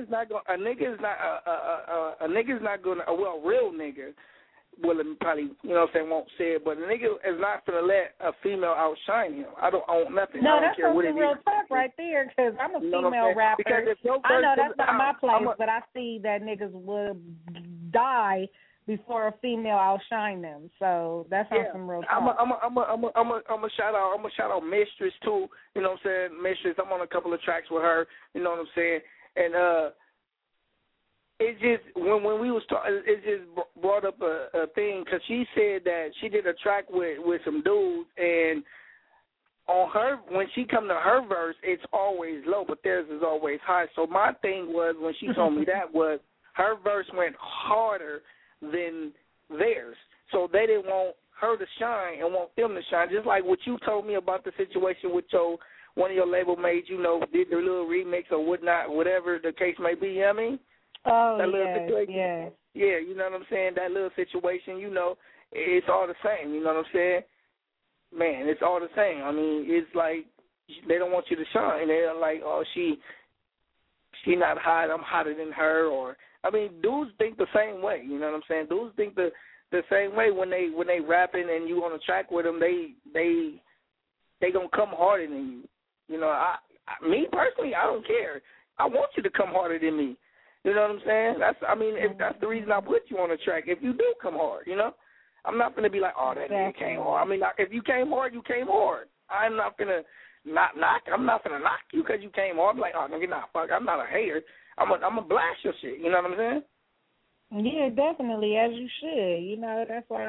a nigga's not gonna. Well, real nigga. Well, probably, you know what I'm saying, won't say it, but a nigga is not going to let a female outshine him. I don't own nothing. No, I don't that's care what it real is. talk right there, because I'm a female rapper. I know that's not my place, but I see that niggas would die before a female outshine them. So that's on some real talk. I'm a shout out Mistress too. You know what I'm saying? Mistress. I'm on a couple of tracks with her. You know what I'm saying? And it just when we was talking, it just brought up a thing, because she said that she did a track with some dudes, and on her, when she come to her verse, it's always low, but theirs is always high. So my thing was, when she told me that, was her verse went harder than theirs, so they didn't want her to shine and want them to shine. Just like what you told me about the situation with one of your label mates, you know, did their little remix or whatnot, whatever the case may be. You know what I mean? Oh, that little situation. yes. Yeah, you know what I'm saying? That little situation, you know, it's all the same. You know what I'm saying? Man, it's all the same. I mean, it's like they don't want you to shine. They're like, oh, she not hot, I'm hotter than her. Or, I mean, dudes think the same way. You know what I'm saying? Dudes think the same way when they rapping and you on a track with them. They gonna come harder than you. You know, me personally, I don't care. I want you to come harder than me. You know what I'm saying? That's the reason I put you on a track. If you do come hard, you know, I'm not going to be like, oh, that nigga came hard. I mean, if you came hard, you came hard. I'm not finna knock. I'm not finna knock you because you came on. I'm like, oh, no, get nah, fuck. I'm not a hater. I'm a blast your shit. You know what I'm saying? Yeah, definitely, as you should. You know, that's why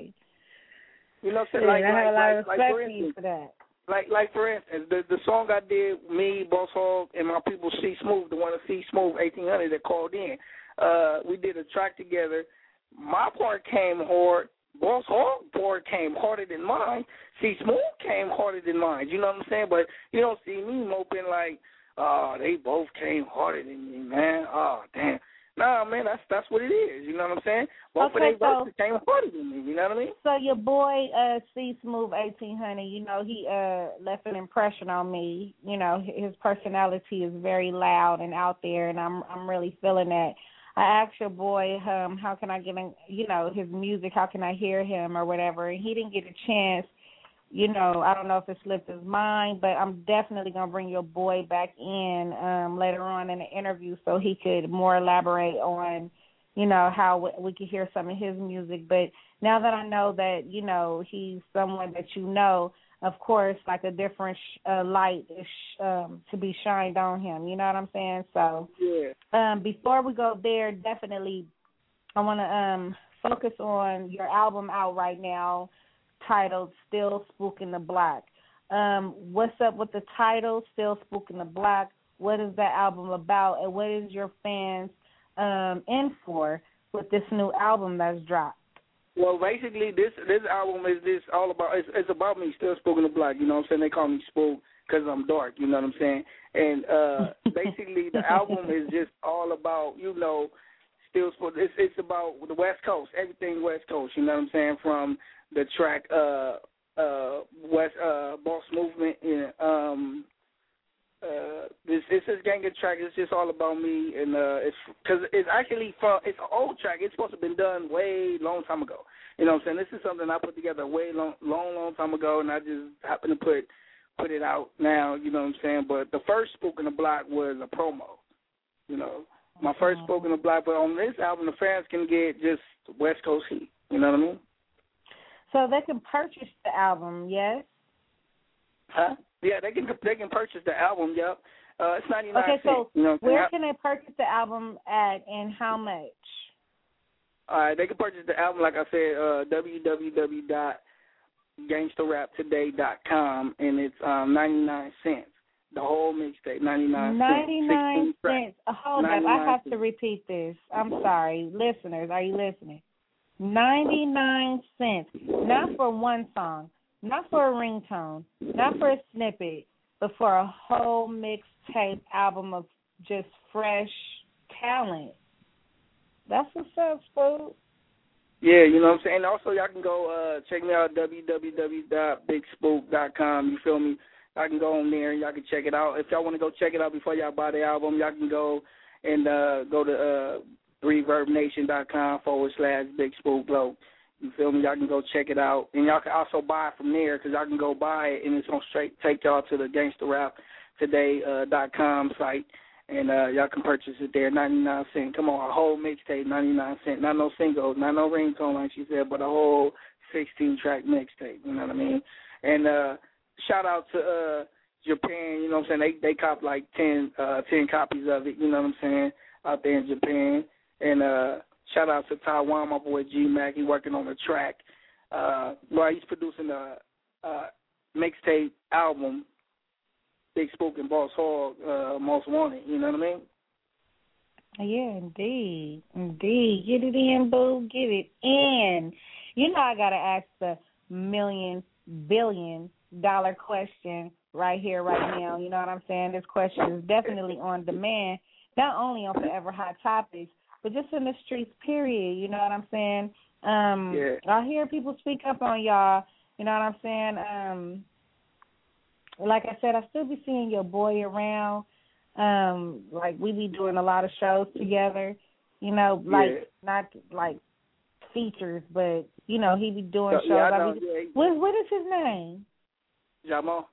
you know what I'm saying? I have a lot of respect for you for that. Like for instance, the song I did, me, Boss Hog, and my people C Smooth, the one of C Smooth 1800 that called in. We did a track together. My part came hard. Boss Hog part came harder than mine. C Smooth came harder than mine. You know what I'm saying? But you don't see me moping like, oh, they both came harder than me, man. Oh, damn. Nah, man, that's what it is. You know what I'm saying? Both of they verses came harder than me. You know what I mean? So your boy C Smooth 1800, you know, he left an impression on me. You know, his personality is very loud and out there, and I'm really feeling that. I asked your boy, how can I get in, you know, his music? How can I hear him or whatever? And he didn't get a chance. You know, I don't know if it slipped his mind, but I'm definitely going to bring your boy back in later on in the interview so he could more elaborate on, you know, how we could hear some of his music. But now that I know that, you know, he's someone that you know, of course, like a different light is to be shined on him. You know what I'm saying? So before we go there, definitely I want to focus on your album out right now, titled Still Spooking the Block. What's up with the title, Still Spooking the Block? What is that album about, and what is your fans in for with this new album that's dropped? Well, basically, this album is all about, it's about me still spooking the block. You know what I'm saying? They call me Spook because I'm dark. You know what I'm saying? And basically, the album is just all about, you know, still spook. It's about the West Coast, everything West Coast. You know what I'm saying? From the track West Boss Movement. It's this gang of track. It's just all about me, and it's because it's actually it's an old track. It's supposed to have been done way long time ago. You know what I'm saying? This is something I put together way long time ago, and I just happened to put it out now. You know what I'm saying? But the first Spook in the Block was a promo. You know, my first Spook in the Block. But on this album, the fans can get just West Coast heat. You know what I mean? So they can purchase the album, yes? Huh? Yeah, they can purchase the album. Yep. It's 99 Okay, so you know where can they purchase the album at, and how much? All right, they can purchase the album, like I said, www.gangsterraptoday.com, and it's 99 cents. The whole mixtape, 99 cents. 99 cents. Hold up, I have to repeat this. I'm sorry. Listeners, are you listening? 99 cents. Not for one song, not for a ringtone, not for a snippet, but for a whole mixtape album of just fresh talent. That's what's up, Spook. Yeah, you know what I'm saying? Also, y'all can go check me out at www.bigspook.com. You feel me? Y'all can go on there and y'all can check it out. If y'all want to go check it out before y'all buy the album, y'all can go and go to ReverbNation.com/Big Spook Glow. You feel me? Y'all can go check it out. And y'all can also buy it from there because y'all can go buy it, and it's going to straight take y'all to the GangsterRapToday.com site. And y'all can purchase it there, 99 cents. Come on, a whole mixtape, 99 cents. Not no singles, not no ringtone like she said, but a whole 16-track mixtape. You know what I mean? And shout out to Japan. You know what I'm saying? They cop like 10 copies of it. You know what I'm saying? Out there in Japan. And shout out to Taiwan, my boy G-Mac. He working on the track. Well, he's producing a mixtape album. Big Spook and Boss Hog, Most Wanted, you know what I mean? Yeah, indeed. Indeed. Get it in, boo. Get it in. You know I got to ask the $1 billion question right here, right now. You know what I'm saying? This question is definitely on demand, not only on Forever Hot Topics, but just in the streets, period. You know what I'm saying? I hear people speak up on y'all. You know what I'm saying? Like I said, I still be seeing your boy around. Like, we be doing a lot of shows together, you know, like, not like features, but, you know, he be doing shows. Yeah, what is his name? Jamo.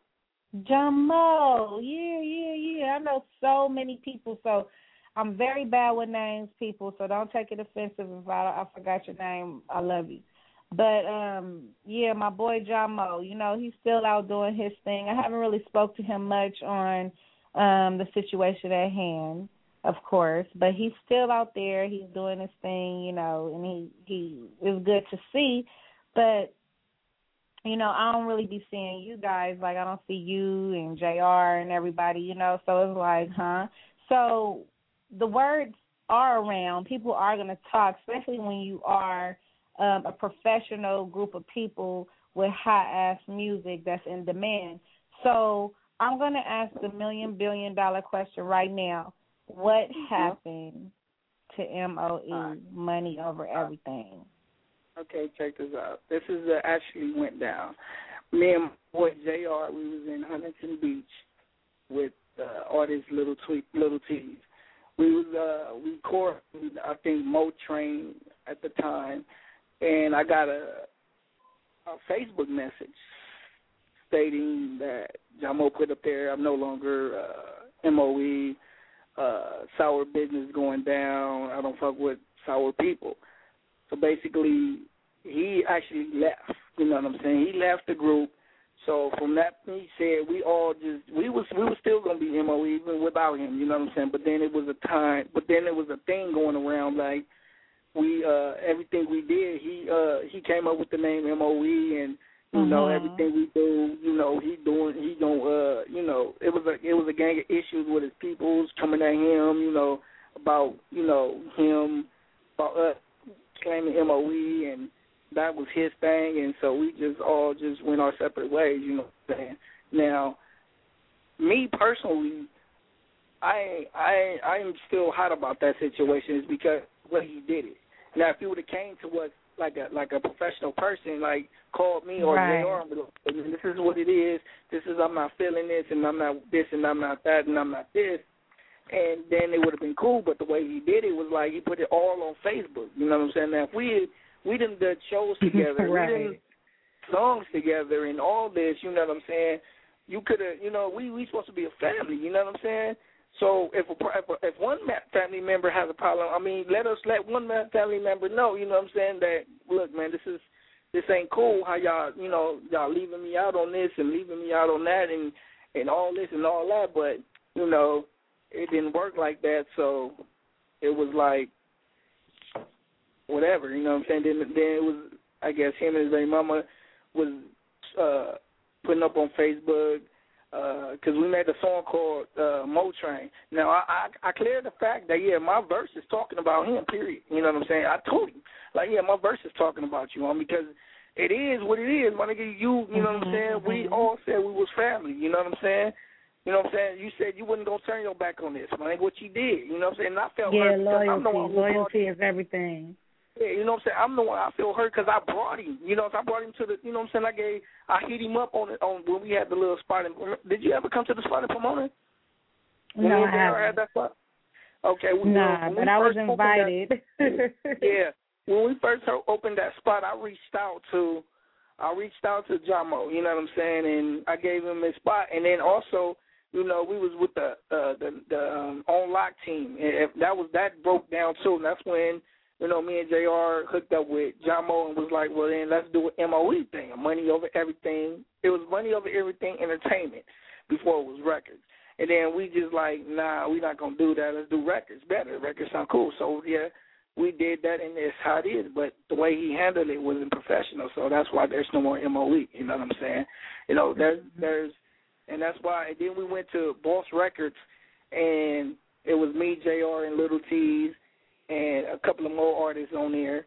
Jamo. Yeah. I know so many people, so I'm very bad with names, people, so don't take it offensive if I forgot your name. I love you. But yeah, my boy Jamo, you know, he's still out doing his thing. I haven't really spoke to him much on the situation at hand, of course, but he's still out there. He's doing his thing, you know, and he is good to see. But you know, I don't really be seeing you guys. Like, I don't see you and JR and everybody, you know, so it's like, huh? So the words are around. People are going to talk, especially when you are a professional group of people with hot-ass music that's in demand. So I'm going to ask the $1 million billion question right now. What happened to MOE, Money Over Everything? Okay, check this out. This is actually went down. Me and my boy JR, we was in Huntington Beach with artist Little T's. We recorded, I think, Mo Train at the time, and I got a Facebook message stating that Jamo put up there, I'm no longer MOE, sour business going down, I don't fuck with sour people. So basically, he actually left, you know what I'm saying? He left the group. So from that, he said we were still going to be MOE even without him, you know what I'm saying? But then it was a thing going around like we everything we did, he came up with the name MOE, and you know everything we do, you know, it was a gang of issues with his peoples coming at him, you know, about, you know, him, about us claiming MOE, and that was his thing, and so we all went our separate ways, you know what I'm saying? Now, me personally, I'm still hot about that situation is because what he did it. Now, if he would have came to us like a professional person, like called me or JR, this is what it is. This is I'm not feeling this, and I'm not this, and I'm not that, and I'm not this. And then it would have been cool. But the way he did it was like he put it all on Facebook. You know what I'm saying? Now, if we done done shows together, we done songs together, and all this. You know what I'm saying? You could have, you know, we supposed to be a family. You know what I'm saying? So if one family member has a problem, I mean, let one family member know, you know what I'm saying, that, look, man, this ain't cool how y'all leaving me out on this and leaving me out on that and all this and all that, but, you know, it didn't work like that, so it was like whatever, you know what I'm saying. Then it was, I guess, him and his baby mama was putting up on Facebook, because we made a song called Mo Train. Now, I cleared the fact that, yeah, my verse is talking about him, period. You know what I'm saying? I told him, like, yeah, my verse is talking about you, because it is what it is, my nigga. You know what I'm saying? We all said we was family, you know what I'm saying? You know what I'm saying? You said you wasn't going to turn your back on this, man, what you did. You know what I'm saying? And I felt hurt. Loyalty is everything. Yeah, you know what I'm saying? I'm the one I feel hurt because I brought him. You know, I brought him to the, you know what I'm saying? I hit him up on when we had the little spot. Did you ever come to the spot in Pomona? No, I haven't. Had that spot? Okay. But I was invited. Yeah. When we first opened that spot, I reached out to Jamo, you know what I'm saying? And I gave him his spot. And then also, you know, we was with the On Lock team. And that broke down too. And that's when, you know, me and JR hooked up with Jamo and was like, well, then let's do an MOE thing, Money Over Everything. It was Money Over Everything Entertainment before it was records. And then we just like, nah, we're not going to do that. Let's do records better. Records sound cool. So, yeah, we did that, and it's how it is. But the way he handled it wasn't professional, so that's why there's no more MOE. You know what I'm saying? You know, there's and that's why. And then we went to Boss Records, and it was me, JR, and Little T's, and a couple of more artists on there.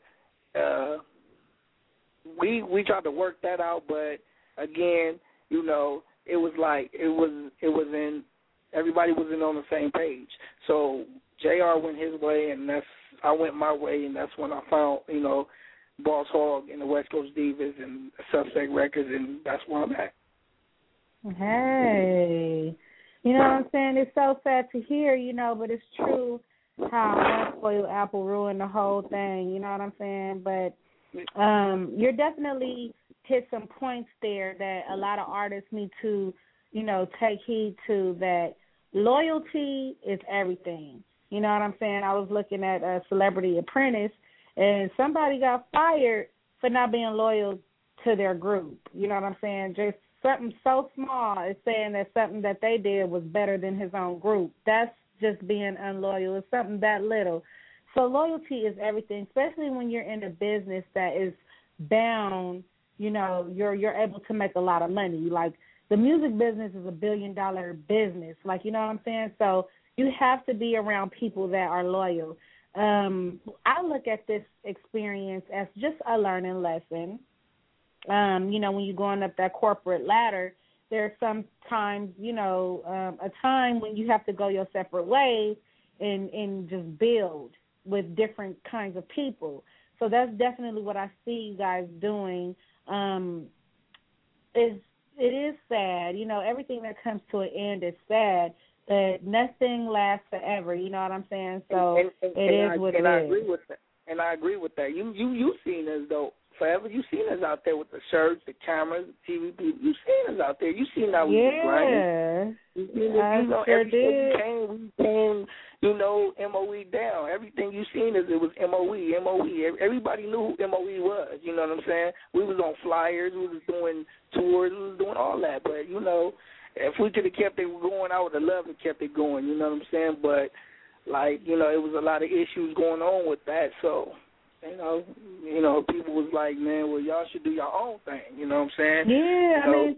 We tried to work that out, but again, you know, it was like everybody wasn't on the same page. So JR went his way, and I went my way, and that's when I found, you know, Boss Hogg and the West Coast Divas and Suspect Records, and that's where I'm at. Hey, you know what I'm saying? It's so sad to hear, you know, but it's true how Spoiled Apple ruined the whole thing, you know what I'm saying? But you're definitely hit some points there that a lot of artists need to, you know, take heed to, that loyalty is everything. You know what I'm saying? I was looking at Celebrity Apprentice, and somebody got fired for not being loyal to their group. You know what I'm saying? Just something so small is saying that something that they did was better than his own group. That's just being unloyal. It's something that little. So loyalty is everything, especially when you're in a business that is bound, you know, you're able to make a lot of money. Like the music business is $1 billion business. Like, you know what I'm saying? So you have to be around people that are loyal. I look at this experience as just a learning lesson. You know, when you're going up that corporate ladder, there's sometimes, you know, a time when you have to go your separate ways and just build with different kinds of people. So that's definitely what I see you guys doing. It is sad. You know, everything that comes to an end is sad, but nothing lasts forever. You know what I'm saying? So it is what it is. I agree with that. And I agree with that. You seen us, though. Forever, you seen us out there with the shirts, the cameras, the TV people. You seen us out there. You seen how we was grinding. Sure did. We came, you know, MOE down. Everything you seen us, it was MOE. Everybody knew who MOE was. You know what I'm saying? We was on flyers. We was doing tours. We was doing all that. But, you know, if we could have kept it going, I would have loved to kept it going. You know what I'm saying? But, like, you know, it was a lot of issues going on with that. So, you know, people was like, man, well, y'all should do your own thing. You know what I'm saying? Yeah, I mean,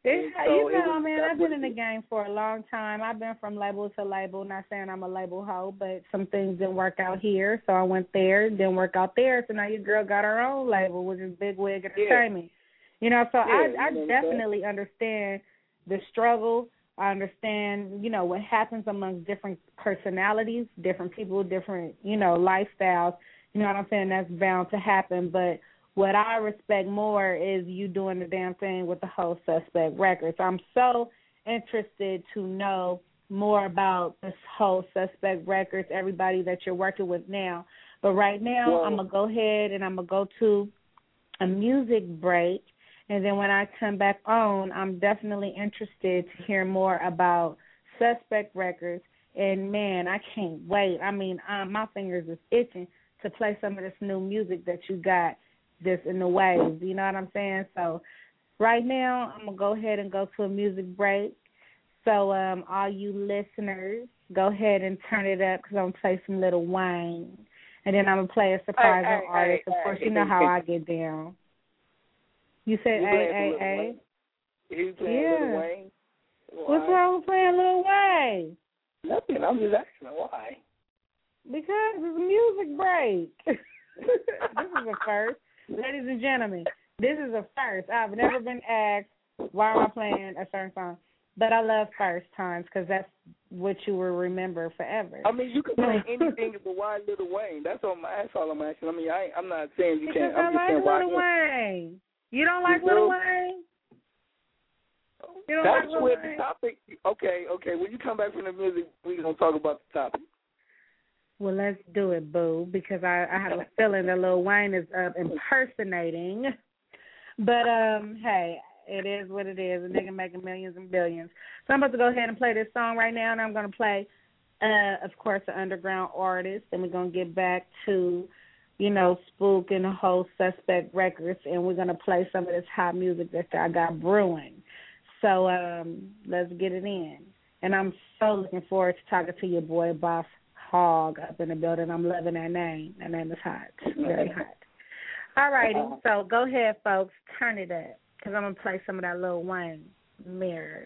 I've been in the game for a long time. I've been from label to label. Not saying I'm a label hoe, but some things didn't work out here, so I went there. Didn't work out there, so now your girl got her own label, which is Big Wig Entertainment. You know, so I definitely understand the struggle. I understand, you know, what happens amongst different personalities, different people, different, you know, lifestyles. You know what I'm saying? That's bound to happen. But what I respect more is you doing the damn thing with the whole Suspect Records. I'm so interested to know more about this whole Suspect Records, everybody that you're working with now. But right now, I'm going to go ahead and I'm going to go to a music break. And then when I come back on, I'm definitely interested to hear more about Suspect Records. And, man, I can't wait. I mean, my fingers is itching to play some of this new music that you got this in the waves, you know what I'm saying? So right now I'm going to go ahead and go to a music break. So all you listeners, go ahead and turn it up because I'm going to play some Lil Wayne. And then I'm going to play a surprise artist. Of course, you know how I get down. You said A. You playing Lil Wayne? What's wrong with playing Lil Wayne? Nothing. I'm just asking why. Because it's a music break. This is a first. Ladies and gentlemen, this is a first. I've never been asked why am I playing a certain song. But I love first times because that's what you will remember forever. I mean, you can play anything but why Lil Wayne. That's all I'm asking. I mean, I'm not saying you can't. I'm just saying why Lil Wayne. You don't like Lil Wayne? That's where the topic. Okay. When you come back from the music, we're going to talk about the topic. Well, let's do it, boo, because I have a feeling that Lil Wayne is impersonating. But, hey, it is what it is. A nigga making millions and billions. So I'm about to go ahead and play this song right now, and I'm going to play, of course, an underground artist. And we're going to get back to, you know, Spook and the whole Suspect Records, and we're going to play some of this hot music that I got brewing. So let's get it in. And I'm so looking forward to talking to your boy, Boss Hog, up in the building. I'm loving that name. That name is hot, very hot. All righty, so go ahead, folks. Turn it up, because I'm going to play some of that Lil Wayne, Mirror.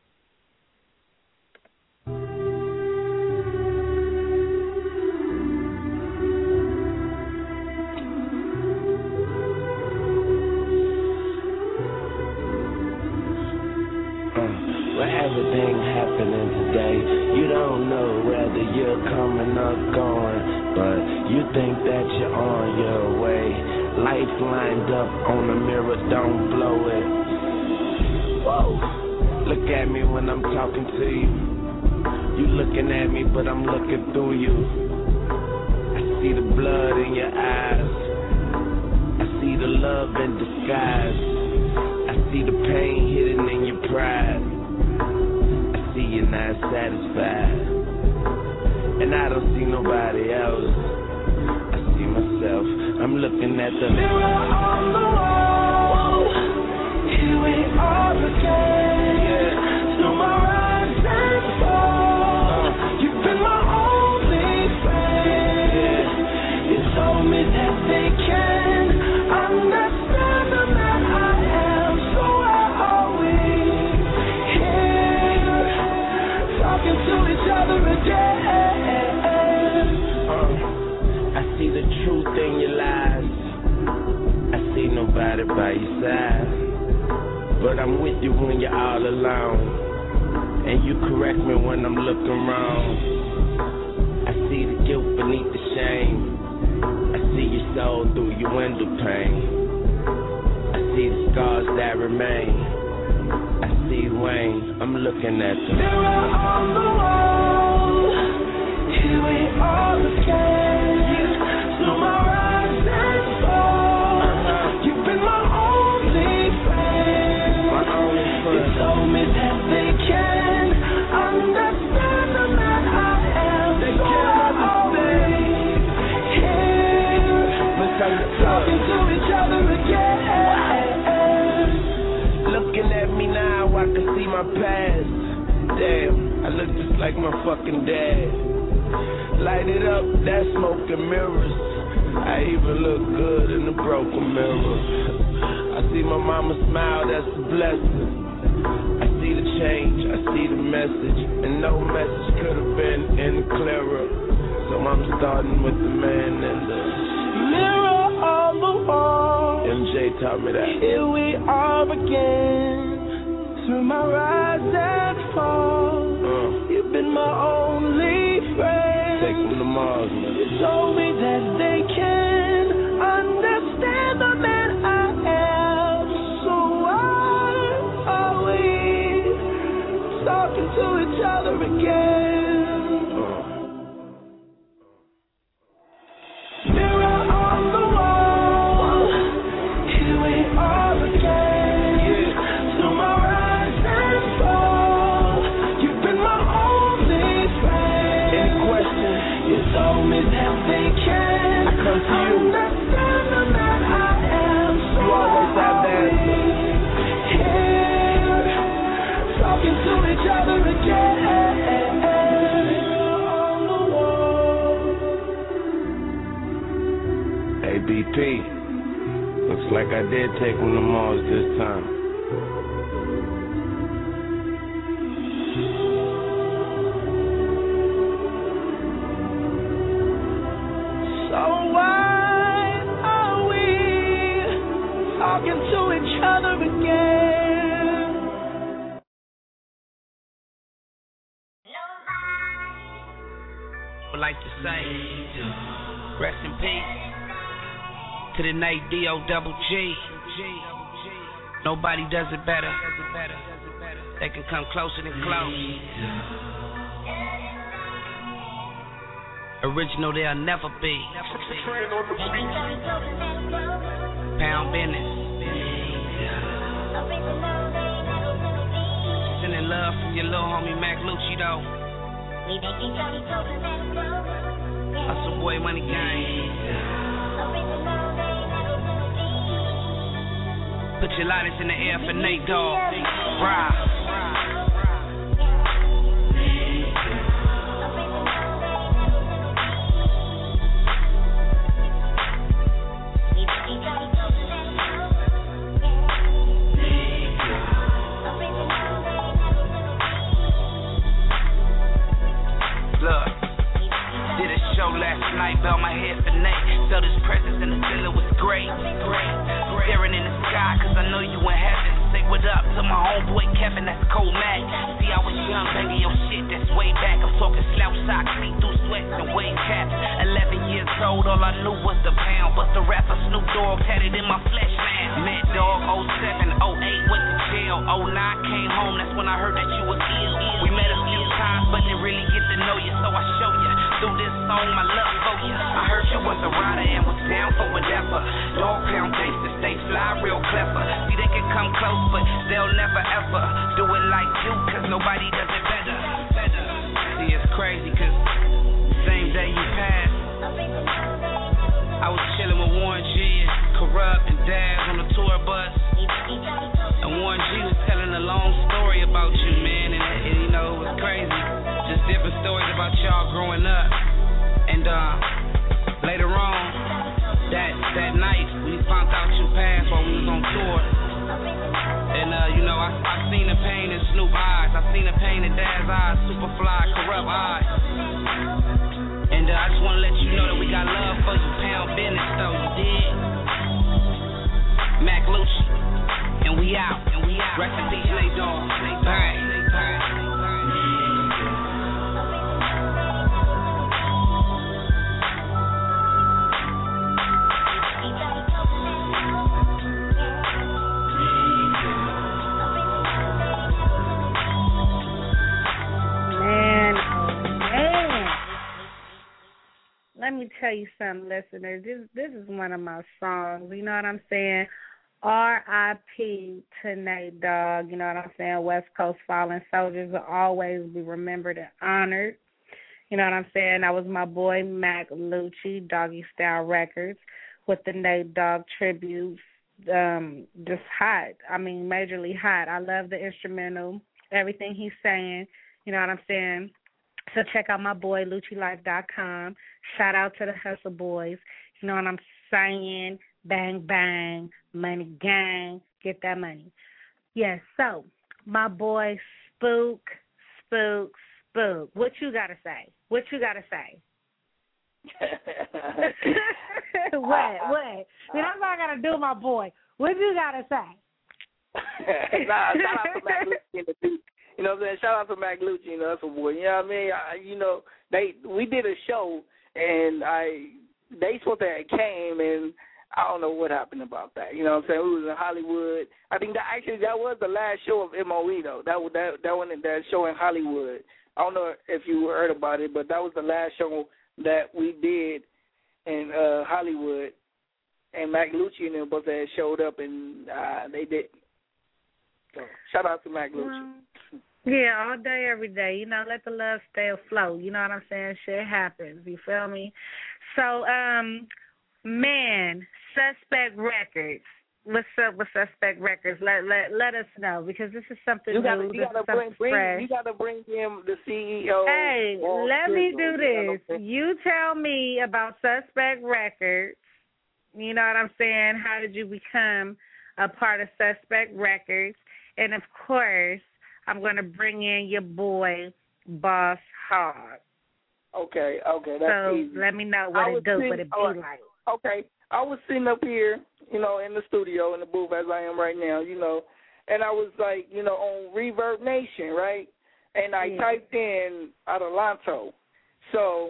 Everything happening today, you don't know whether you're coming or going, but you think that you're on your way. Lights lined up on the mirror, don't blow it. Whoa, look at me when I'm talking to you. You looking at me, but I'm looking through you. I see the blood in your eyes. I see the love in disguise. I see the pain hidden in your pride. See you're not satisfied, and I don't see nobody else. I see myself. I'm looking at the mirror on the wall. Here we are again. Yeah. Through my rise and fall, you've been my only friend. Yeah. You told me that they can understand the man I am. So why are we here talking to each other again? I see the truth in your lies. I see nobody by your side. But I'm with you when you're all alone. And you correct me when I'm looking wrong. I see the guilt beneath the shame. I see your soul through your window pane. I see the scars that remain. I see Wayne, I'm looking at the mirror on the wall. Here we are again. Through my rise and fall, you've been my only friend. You told me that they can understand the man I am. They can't understand. Here, talking to each other again. Looking at me now, I can see my past. Damn, I look just like my fucking dad. Light it up, that smoke and mirrors. I even look good in the broken mirror. I see my mama smile, that's a blessing. I see the change, I see the message, and no message could have been any clearer. So I'm starting with the man in the mirror on the wall. MJ taught me that. Here we are again. Through my rise and fall, you've been my only friend. Take them to Mars, man. You told me that they can understand the man I am. So why are we talking to each other again? Mirror on the wall. Here we are again. Through my rise and fall, you've been my only friend. Any questions? You told me that they can understand the man I am. So you always have that. Here, talking to each other again. On the wall. Hey, BP. Looks like I did take one to Mars this time. Talking to each other again. Would like to say, rest in peace to the Nate D.O.G. Nobody does it better. They can come closer than close. Original they'll never be. Pound business. Sending love from your little homie Mac Lucci though. Hustle boy money gang. Put your lighters in the air for Nate Dogg. Ride. Belt my head for Nate. Felt his presence in the villa was great. Staring in the sky, cause I know you in heaven. Say what up to my homeboy Kevin, that's Cold Mac. See, I was young, banging your shit, that's way back. I'm talking slouch socks, see-through sweats and wave caps. 11 years old, all I knew was the pound. But the rapper Snoop Dogg had it in my flesh now. Mad Dog, 07, 08, went to jail. 09, came home, that's when I heard that you was ill. We met a few times, but didn't really get to know you, so I show you. Through this song, my love for you. I heard you was a rider and was down for whatever. Dog pound gangster, stay fly, real clever. See, they can come close, but they'll never ever do it like you, cause nobody does it better. See, it's crazy, cause same day you passed, I was chilling with Warren Daz on the tour bus. And Warren G was telling a long story about you, man, and you know, it was crazy. Just different stories about y'all growing up. And later on, that night, we found out you passed while we was on tour. And you know, I seen the pain in Snoop eyes. I seen the pain in Daz's eyes, Superfly, Corrupt eyes. And I just want to let you know that we got love for you, Pound Business, though, you did. Mac Lucci, and we out. Rest in peace, Nate Dogg. Bang. Let me tell you something, listeners. This is one of my songs. You know what I'm saying? R.I.P. to Nate Dogg. You know what I'm saying? West Coast fallen soldiers will always be remembered and honored. You know what I'm saying? That was my boy Mac Lucci, Doggy Style Records, with the Nate Dogg tributes. Just hot. I mean, majorly hot. I love the instrumental, everything he's saying. You know what I'm saying? So check out my boy, LucciLife.com. Shout out to the Hustle Boys. You know what I'm saying? Bang, bang, money gang. Get that money. Yes, so my boy Spook. What you got to say? What? You know what I got to do, my boy? What you got to say? Shout out to Mac Lucci and the Duke. You know what I'm saying? Shout out to Mac Lucci and the Hustle Boy. You know what I mean? We did a show, and they supposed to have came, and I don't know what happened about that. You know what I'm saying? We was in Hollywood. I think that was the last show of MOE, though. That show in Hollywood. I don't know if you heard about it, but that was the last show that we did in Hollywood, and Mac Lucci and them both had showed up, and they didn't. So shout out to Mac Lucci. Yeah, all day, every day. You know, let the love stay afloat. You know what I'm saying? Shit happens. You feel me? So, man, Suspect Records. What's up with Suspect Records? Let us know, because this is something new. You gotta bring him the CEO. Hey, let me do this. You tell me about Suspect Records. You know what I'm saying? How did you become a part of Suspect Records? And, of course, I'm going to bring in your boy, Boss Hogg. Okay, that's easy. So let me know what it be like. Okay, I was sitting up here, you know, in the studio, in the booth as I am right now, you know, and I was like, you know, on Reverb Nation, right? And I typed in Adelanto. So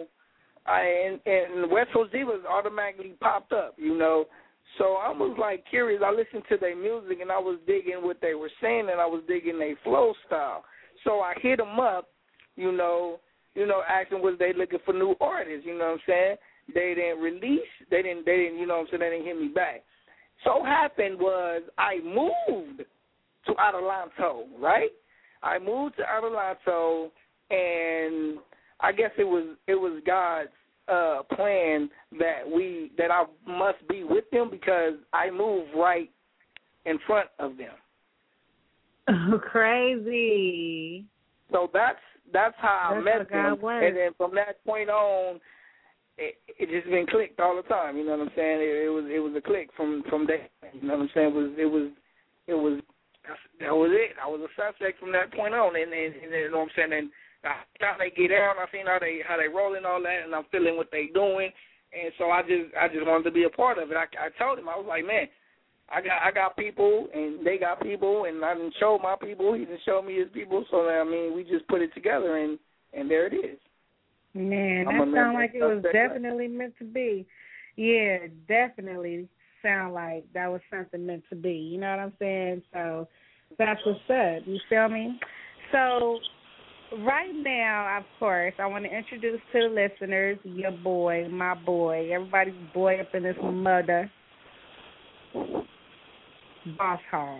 and West Coast Divas automatically popped up, you know. So I was like curious. I listened to their music and I was digging what they were saying, and I was digging their flow style. So I hit them up, you know, asking was they looking for new artists. You know what I'm saying? They didn't release. They didn't. You know what I'm saying? They didn't hit me back. So happened was I moved to Adelanto, right? I moved to Adelanto, and I guess it was God's plan that I must be with them, because I moved right in front of them. Oh, crazy. So that's how I met them. And then from that point on, it just been clicked all the time. You know what I'm saying? It was a click from there. You know what I'm saying? That was it. I was a suspect from that point on, and you know what I'm saying? And I see how they get down. I seen how they roll and all that, and I'm feeling what they doing. And so I just wanted to be a part of it. I told him, I was like, man, I got people, and they got people, and I didn't show my people. He didn't show me his people. So I mean, we just put it together, and there it is. Man, that sounds like it was definitely meant to be. Yeah, definitely sound like that was something meant to be. You know what I'm saying? So that's what's up. You feel me? So right now, of course, I want to introduce to the listeners your boy, my boy, everybody's boy up in this mother, Boss Hogg.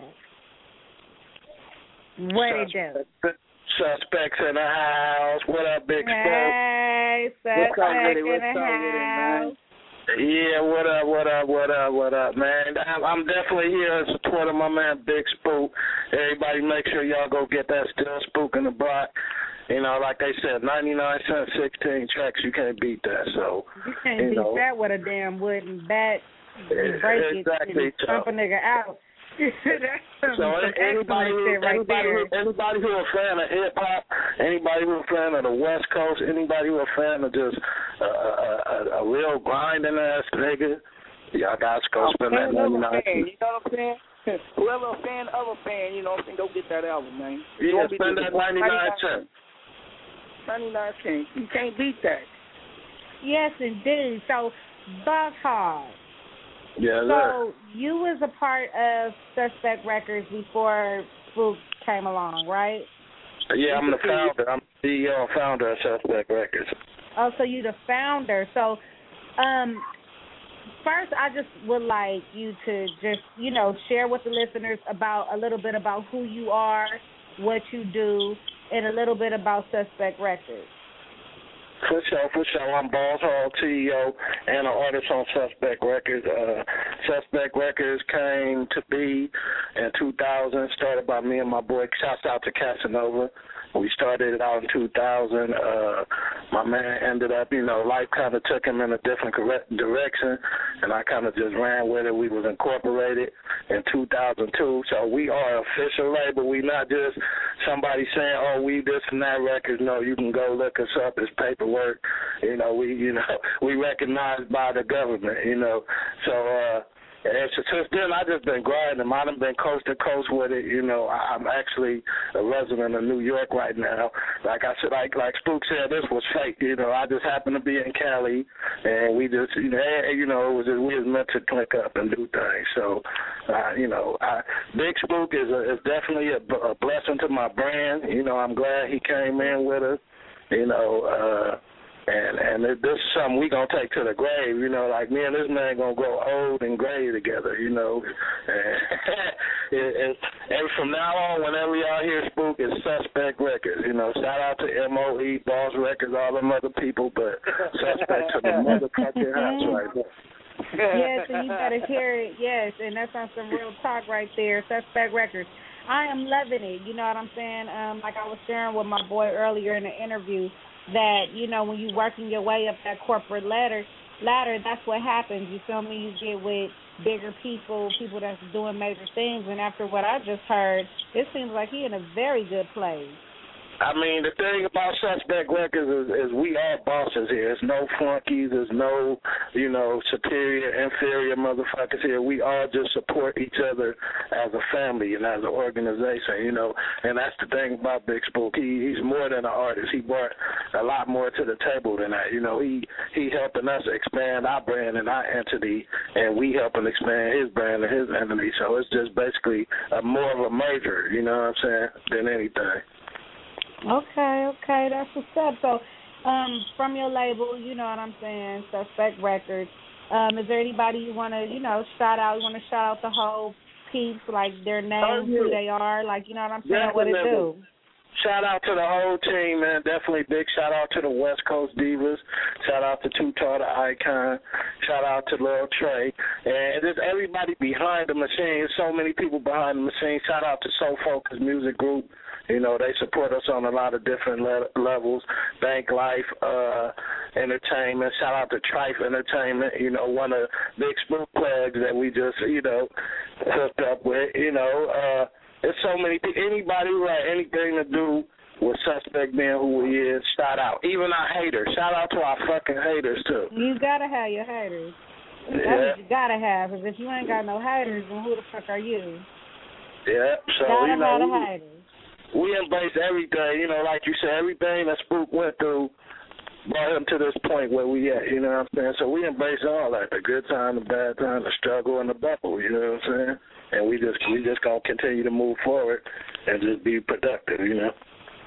What it do? Suspects in the house. What up, Big Smoke? Hey, Suspect in the house. Yeah, what up, man? I'm definitely here in support of my man Big Spook. Everybody make sure y'all go get that Still Spook in the block. You know, like they said, 99 cents, 16 tracks, you can't beat that. So you can't beat that with a damn wooden bat. You break exactly. it and stomp a nigga out. So anybody who a fan of hip hop, anybody who a fan of the West Coast, anybody who a fan of just a real grinding ass nigga, y'all guys go spend that 99 cents. You know what I'm saying? Whoever a fan of a fan, you know what I'm saying, go get that album, man. Yeah, spend that 99 cents. 99 cents. You can't beat that. Yes, indeed. So, Boss Hogg. Yeah, so you was a part of Suspect Records before Spook came along, right? Yeah, I'm the founder. I'm the CEO and founder of Suspect Records. Oh, so you the founder. So, first, I just would like you to just, you know, share with the listeners about a little bit about who you are, what you do, and a little bit about Suspect Records. For sure. I'm Boss Hogg, CEO, and an artist on Suspect Records. Suspect Records came to be in 2000, started by me and my boy. Shouts out to Casanova. We started it out in 2000. My man ended up, you know, life kind of took him in a different direction, and I kind of just ran with it. We was incorporated in 2002, so we are an official label. We not just somebody saying, oh, we this and that records. No, you can go look us up. It's paperwork. You know, we recognized by the government, you know. So, and since then, I just been grinding. I done been coast to coast with it. You know, I'm actually a resident of New York right now. Like I said, like Spook said, this was fake. You know, I just happened to be in Cali, and we just, you know, it was just, we was meant to click up and do things. So, you know, Big Spook is definitely a blessing to my brand. You know, I'm glad he came in with us. You know, and this is something we gonna take to the grave, you know. Like me and this man gonna grow old and gray together, you know. And from now on, whenever y'all hear Spook, it's Suspect Records. You know, shout out to MOE, Boss Records, all them other people, but Suspect to the motherfucking house right now. Yes, and you better hear it. Yes, and that's on some real talk right there. Suspect Records. I am loving it. You know what I'm saying? Like I was sharing with my boy earlier in the interview, that, you know, when you working your way up that corporate ladder, that's what happens. You feel me? You get with bigger people that's doing major things, and after what I just heard, it seems like he in a very good place. I mean, the thing about Suspect Records is we are bosses here. There's no flunkies. There's no, you know, superior, inferior motherfuckers here. We all just support each other as a family and as an organization, you know. And that's the thing about Big Spook. He's more than an artist. He brought a lot more to the table than that. You know, he helping us expand our brand and our entity, and we helping expand his brand and his entity. So it's just basically more of a merger, you know what I'm saying, than anything. Okay, that's what's up. So, from your label, you know what I'm saying, Suspect Records, is there anybody you want to, you know, shout out? You want to shout out the whole peeps, like their names, who they are, like, you know what I'm saying, what it do? Shout out to the whole team, man. Definitely big shout out to the West Coast Divas. Shout out to Tutar the Icon. Shout out to Lil Trey. And there's everybody behind the machine. There's so many people behind the machine. Shout out to Soul Focus Music Group. You know, they support us on a lot of different levels. Bank Life Entertainment. Shout out to Trife Entertainment. You know, one of Big Spook plugs that we just, you know, hooked up with. You know, there's so many people. Anybody who had anything to do with Suspect being who he is, shout out. Even our haters. Shout out to our fucking haters, too. You got to have your haters. That's what you got to have, because if you ain't got no haters, then who the fuck are you? Yeah, so, you know, have the haters. We embrace everything, you know, like you said, everything that Spook went through brought him to this point where we at, you know what I'm saying? So we embrace all that, the good time, the bad time, the struggle, and the bubble, you know what I'm saying? And we just going to continue to move forward and just be productive, you know?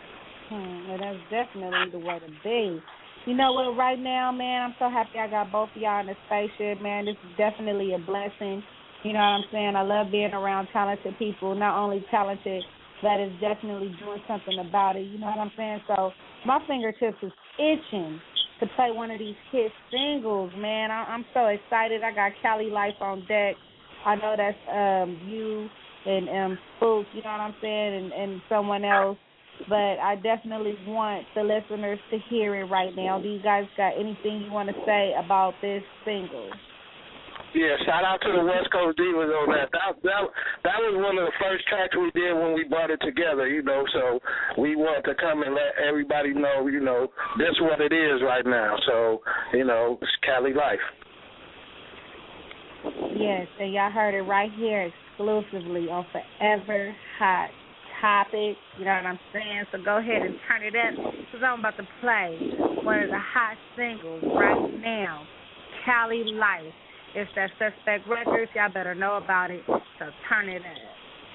Well, that's definitely the way to be. You know what, right now, man, I'm so happy I got both of y'all in the spaceship, man. This is definitely a blessing. You know what I'm saying? I love being around talented people, not only talented, that is definitely doing something about it. You know what I'm saying? So my fingertips is itching to play one of these hit singles, man. I'm so excited. I got Cali Life on deck. I know that's you and Spook, you know what I'm saying, and someone else. But I definitely want the listeners to hear it right now. Do you guys got anything you want to say about this single? Yeah, shout out to the West Coast Divas on that. That was one of the first tracks we did when we brought it together, you know, so we wanted to come and let everybody know, you know, this is what it is right now. So, you know, it's Cali Life. Yes, and y'all heard it right here exclusively on Forever Hot Topics, you know what I'm saying? So go ahead and turn it up because I'm about to play one of the hot singles right now, Cali Life. It's that Suspect Records. Y'all better know about it, so turn it up.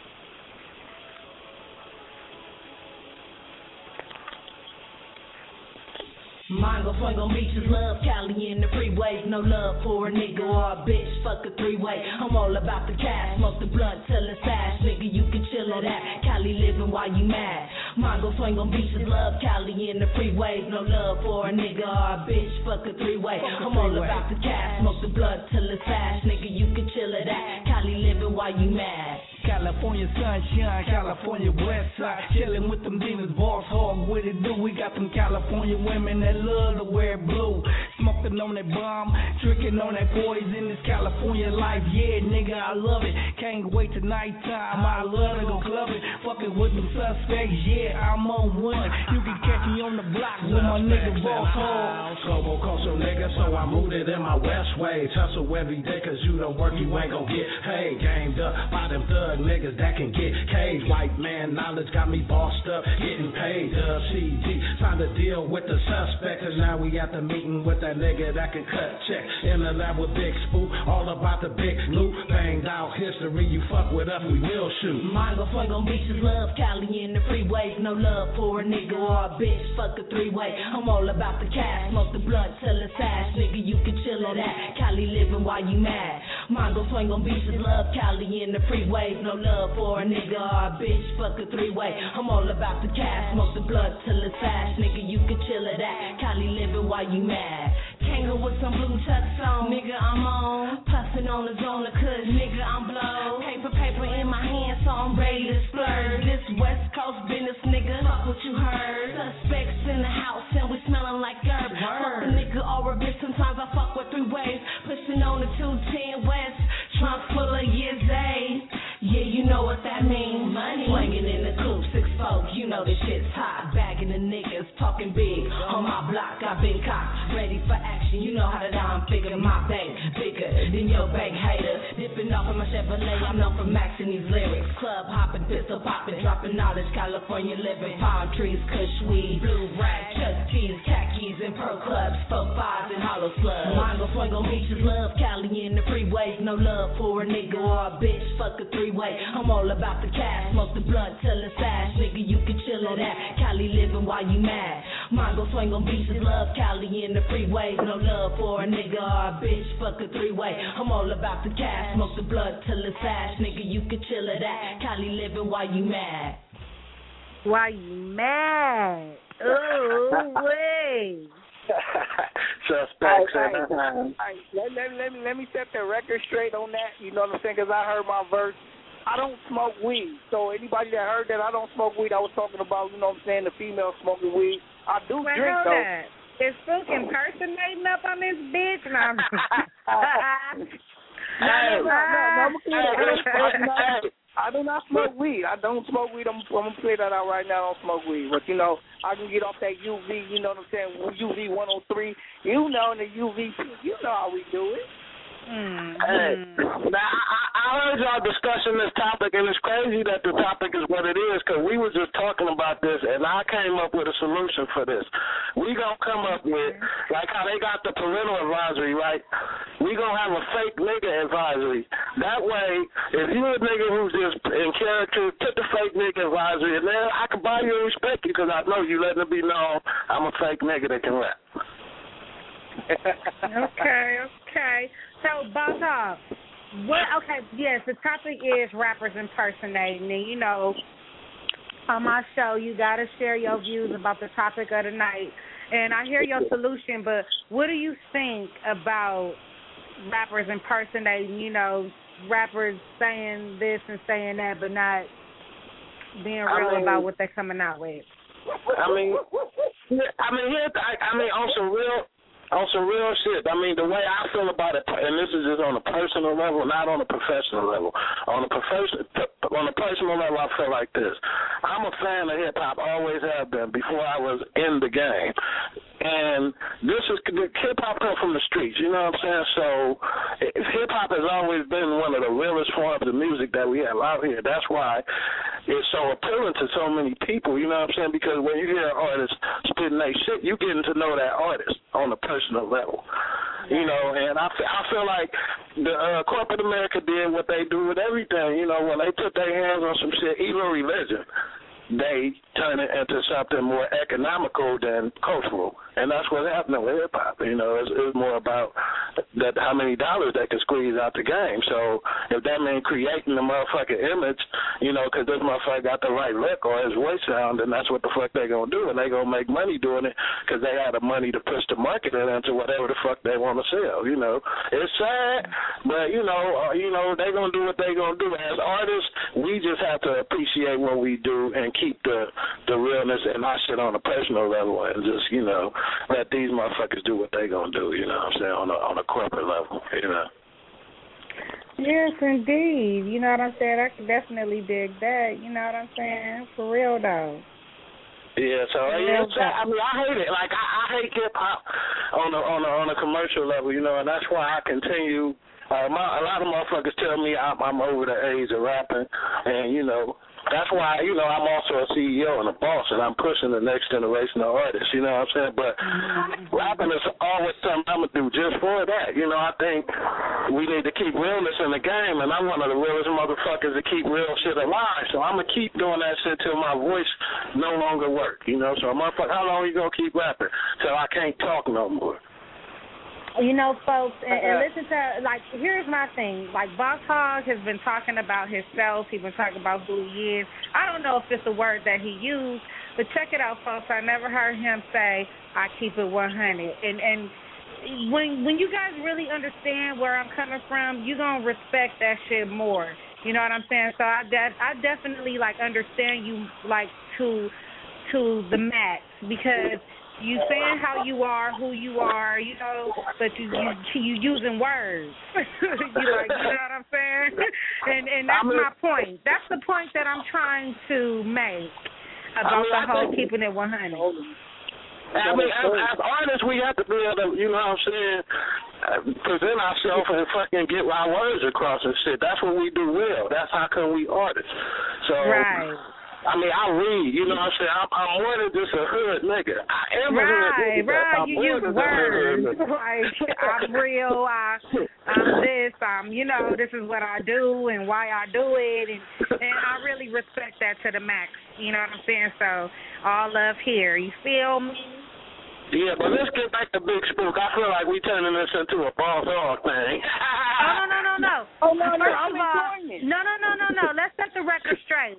Mongo swing on beaches, love Cali in the freeways. No love for a nigga or a bitch, fuck a three-way. I'm all about the cash, smoke the blunt till it's ash. Nigga, you can chill at that. Cali living while you mad. Mongo swing on beaches, love Cali in the freeways. No love for a nigga or a bitch, fuck a three-way. I'm all about the cash, smoke the blunt till it's ash. Nigga, you can chill at that. Cali living while you mad. California sunshine, California west side, chillin' with them demons, boss hog, what it do? We got them California women that love to wear blue, smoking on that bomb, drinking on that poison. This California life, yeah, nigga, I love it. Can't wait till nighttime, I love to go clubbing, fucking with them suspects, yeah, I'm on one. You can catch me on the block with my nigga boss hog. Global coastal nigga, so I'm rooted in my west ways. Hustle every day, cause you don't work, you ain't gon' get paid. Gamed up by them thugs. Niggas that can get caged. White man knowledge got me bossed up, getting paid. CG signed a deal with the suspect, and now we at the meeting with that nigga that can cut checks. In the lab with Big Spook, all about the big loot. Banged out history, you fuck with us, we will shoot. Mongo swing on beaches, love Cali in the freeways. No love for a nigga or a bitch, fuck a three-way. I'm all about the cash, smoke the blunt till it's ash. Nigga, you can chill at that. Cali living while you mad. Mongo swing on beaches, love Cali in the freeways. No love for a nigga or a bitch, fuck a three-way. I'm all about the cash, smoke the blood till it's ash. Nigga, you can chill at that. Cali living while you mad. Kanga with some blue chucks on, nigga, I'm on. Puffin' on the zone, cause nigga, I'm blow. Paper in my hand, so I'm ready to splurge. This West Coast business, nigga, fuck what you heard. Suspects in the house, and we smelling like herb. Fuck a nigga or a bitch, sometimes I fuck with three ways. Pushing on the 210 West, trunk full of years A. Yeah, you know what that means. Money. Swinging in the coupe, 6'4", you know this shit's hot. Bagging the niggas, talking big. On my block, I've been cocked. Ready for action, you know how to I'm figure my bank bigger than your bank hater. Dipping off in my Chevrolet, I'm known for maxing these lyrics. Club hopping, pistol popping, dropping knowledge, California living. Palm trees, kush weed, blue rag, Chuck T's, khakis, and pro clubs, 4-5s and hollow slugs. Mongo swing on beaches, love Cali in the freeways. No love for a nigga or a bitch, fuck a three-way. I'm all about the cash, smoke the blunt till it's ash. Nigga, you can chill at that. Cali living while you mad. Mongo swing on beaches, love Cali in the freeways. No love for a nigga or a bitch, fuck a three-way. I'm all about the cash, smoke the blood till it's ash. Nigga, you can chill at that. Cali living while you mad. Why you mad? Oh, wait. Suspects. Let me set the record straight on that. You know what I'm saying? Because I heard my verse. I don't smoke weed. So anybody that heard that I don't smoke weed, I was talking about, you know what I'm saying, the female smoking weed. I do drink, though. That. Is Spook impersonating up on this bitch? No. I do not smoke weed. I don't smoke weed. I'm going to play that out right now. I don't smoke weed. But, you know, I can get off that UV, you know what I'm saying, UV 103. You know, the UV, you know how we do it. Hey, now I heard y'all discussing this topic, and it's crazy that the topic is what it is, because we were just talking about this, and I came up with a solution for this. We gonna come up with, like how they got the parental advisory, right? We gonna have a fake nigga advisory. That way, if you a nigga who's just in character, put the fake nigga advisory, and then I can buy you and respect you, because I know you letting it be known I'm a fake nigga that can rap. Okay. So, Boss Hog, yes, the topic is rappers impersonating. And, you know, on my show, you got to share your views about the topic of the night. And I hear your solution, but what do you think about rappers impersonating, you know, rappers saying this and saying that, but not being real about what they're coming out with? On some real shit. I mean, the way I feel about it, and this is just on a personal level, not on a professional level. On a personal level, I feel like this. I'm a fan of hip hop, always have been, before I was in the game. And hip hop comes from the streets, you know what I'm saying? So hip hop has always been one of the realest forms of music that we have out here. That's why it's so appealing to so many people, you know what I'm saying? Because when you hear an artist spitting their shit, you getting to know that artist on a personal level. You know, and I feel like the corporate America did what they do with everything. You know, when they put their hands on some shit, even religion, they turn it into something more economical than cultural. And that's what's happening with hip-hop. You know, it's more about how many dollars they can squeeze out the game. So if that means creating the motherfucking image, you know, because this motherfucker got the right look or his voice sound, then that's what the fuck they going to do. And they going to make money doing it because they have the money to push the marketing into whatever the fuck they want to sell, you know. It's sad, but, you know, they going to do what they going to do. As artists, we just have to appreciate what we do and keep the realness and our shit on a personal level and just, you know, let these motherfuckers do what they gonna do, you know what I'm saying, on a corporate level, you know. Yes, indeed. You know what I'm saying? I can definitely dig that. You know what I'm saying? For real, though. Yeah, so I mean, I hate it. Like I hate hip hop on a commercial level, you know, and that's why I continue. A lot of motherfuckers tell me I'm over the age of rapping, and you know. That's why, you know, I'm also a CEO and a boss, and I'm pushing the next generation of artists, you know what I'm saying? But rapping is always something I'm going to do just for that. You know, I think we need to keep realness in the game, and I'm one of the realest motherfuckers that keep real shit alive. So I'm going to keep doing that shit till my voice no longer works, you know? So, motherfucker, how long you going to keep rapping? Till I can't talk no more. You know, folks, and listen to, like, here's my thing. Like, Boss Hogg has been talking about himself. He's been talking about who he is. I don't know if it's a word that he used, but check it out, folks. I never heard him say, I keep it 100. And when you guys really understand where I'm coming from, you're going to respect that shit more. You know what I'm saying? So I definitely, like, understand you, like, to the max, because you saying how you are, who you are, you know, but you using words. You know what I'm saying? And that's my point. That's the point that I'm trying to make about the whole keeping it 100. I mean, as artists, we have to be able to, you know what I'm saying, present ourselves and fucking get our words across and shit. That's what we do well. That's how come we artists. So, right. I mean, I read, you know what I'm saying? I'm more than just a hood nigga. I am a hood nigga. Right, you use words. Like, I'm real, I'm this, you know, this is what I do and why I do it. And I really respect that to the max. You know what I'm saying? So, all love here. You feel me? Yeah, but let's get back to Big Spook. I feel like we turning this into a Boss Hogg thing. No. Oh, no, First of all, no. Let's set the record straight.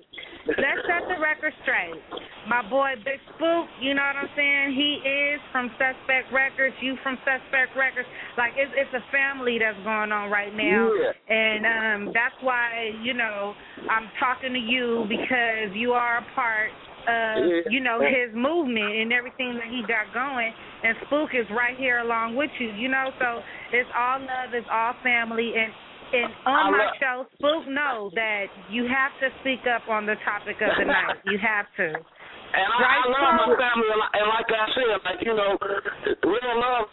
My boy Big Spook, you know what I'm saying? He is from Suspect Records. You from Suspect Records. Like, it's a family that's going on right now. Yeah. And that's why, you know, I'm talking to you, because you are a part of, you know, his movement and everything that he got going, and Spook is right here along with you, you know, so it's all love, it's all family, and on my show, Spook knows that you have to speak up on the topic of the night. You have to. And I love my family, and like I said, like, you know, real love.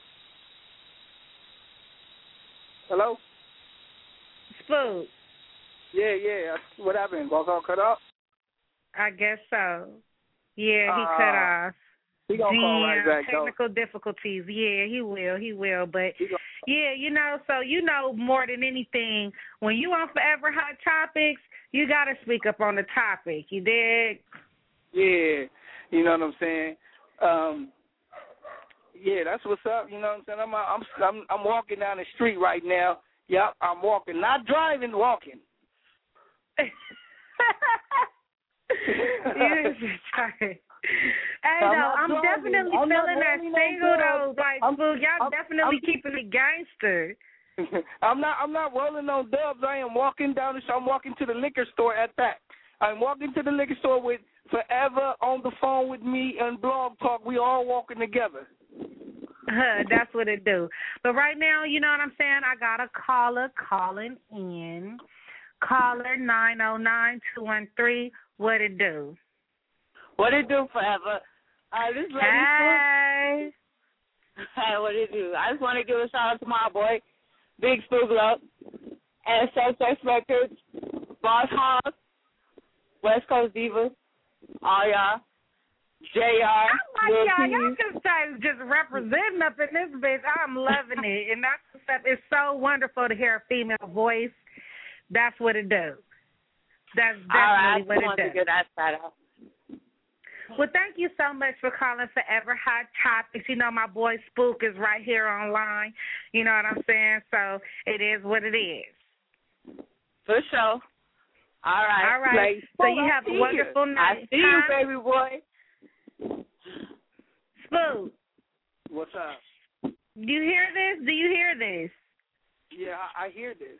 Hello? Spook. Yeah. What happened? Boss Hogg cut off? I guess so. Yeah, he cut off. He gonna call right back, technical difficulties. Yeah, he will. But yeah, you know, so you know more than anything, when you on Forever Hot Topics, you gotta speak up on the topic. You dig? Yeah, you know what I'm saying. Yeah, that's what's up. You know what I'm saying. I'm walking down the street right now. Yep, I'm walking, not driving, walking. Hey, though, I'm definitely feeling that single, though. Like, y'all definitely keeping it gangster. I'm not rolling on dubs. I am walking down the street. I'm walking to the liquor store at that. I'm walking to the liquor store with Forever on the phone with me and Blog Talk. We all walking together. That's what it do. But right now, you know what I'm saying? I got a caller calling in. Caller 909-213. What it do? What it do, Forever? This lady. Hey. Hey, what it do? I just want to give a shout out to my boy, Big Spook Love, and Sex Records, Boss Hog, West Coast Divas, all y'all, JR. I like y'all. Y'all just representing up in this bitch. I'm loving it. And that's the stuff. It's so wonderful to hear a female voice. That's what it does. That's definitely what it does. I want to get that shout out. Well, thank you so much for calling Forever Hot Topics. You know, my boy Spook is right here online. You know what I'm saying? So it is what it is. For sure. All right. So you have a wonderful night. I see you, baby boy. Spook. What's up? Do you hear this? Do you hear this? Yeah, I hear this.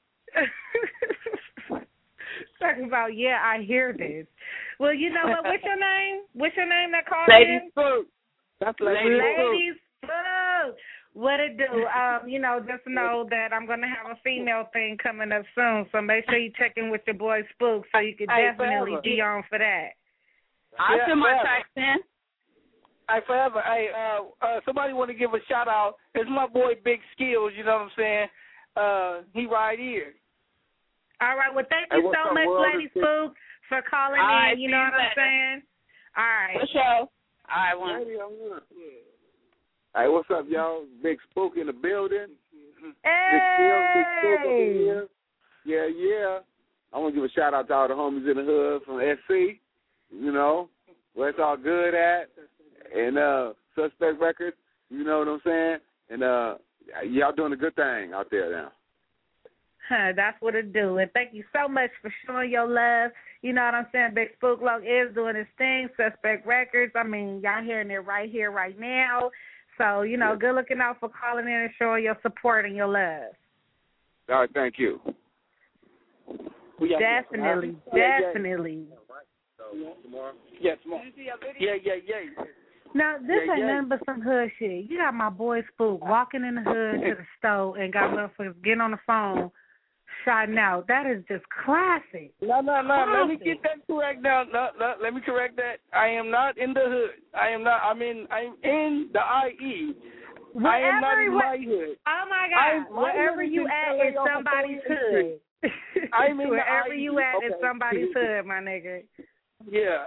Talking about, yeah, I hear this. Well, you know what? What's your name? What's your name that called Lady in? Spook. That's Lady Spook. What it do? You know, just know that I'm going to have a female thing coming up soon, so make sure you check in with your boy Spook so you can definitely be on for that. I'll send my text in. Hey, Forever. Hey, somebody want to give a shout out. It's my boy Big Skills, you know what I'm saying? He right here. All right. Well, thank you so much, Lady Spook, for calling in. You know what I'm saying? All right. For sure. All right, one. Hey, what's up, y'all? Big Spook in the building. Hey! Big Spook up in here. Yeah. I want to give a shout out to all the homies in the hood from SC, you know, where it's all good at, and Suspect Records, you know what I'm saying? And y'all doing a good thing out there now. That's what it do. And thank you so much for showing your love. You know what I'm saying? Big Spook Log is doing his thing. Suspect Records. I mean, y'all hearing it right here, right now. So, you know, good looking out for calling in and showing your support and your love. All right, thank you. Definitely. Yes, tomorrow. Yeah. Now, this ain't nothing but some hood shit. You got my boy Spook walking in the hood to the store and got motherfuckers getting on the phone, shouting out. That is just classic. No. Let me get that correct now. No, let me correct that. I am not in the hood. I'm in the IE. I am not in my hood. Oh my God! Wherever you at is somebody's hood. I'm in wherever the you at is somebody's hood, my nigga. Yeah.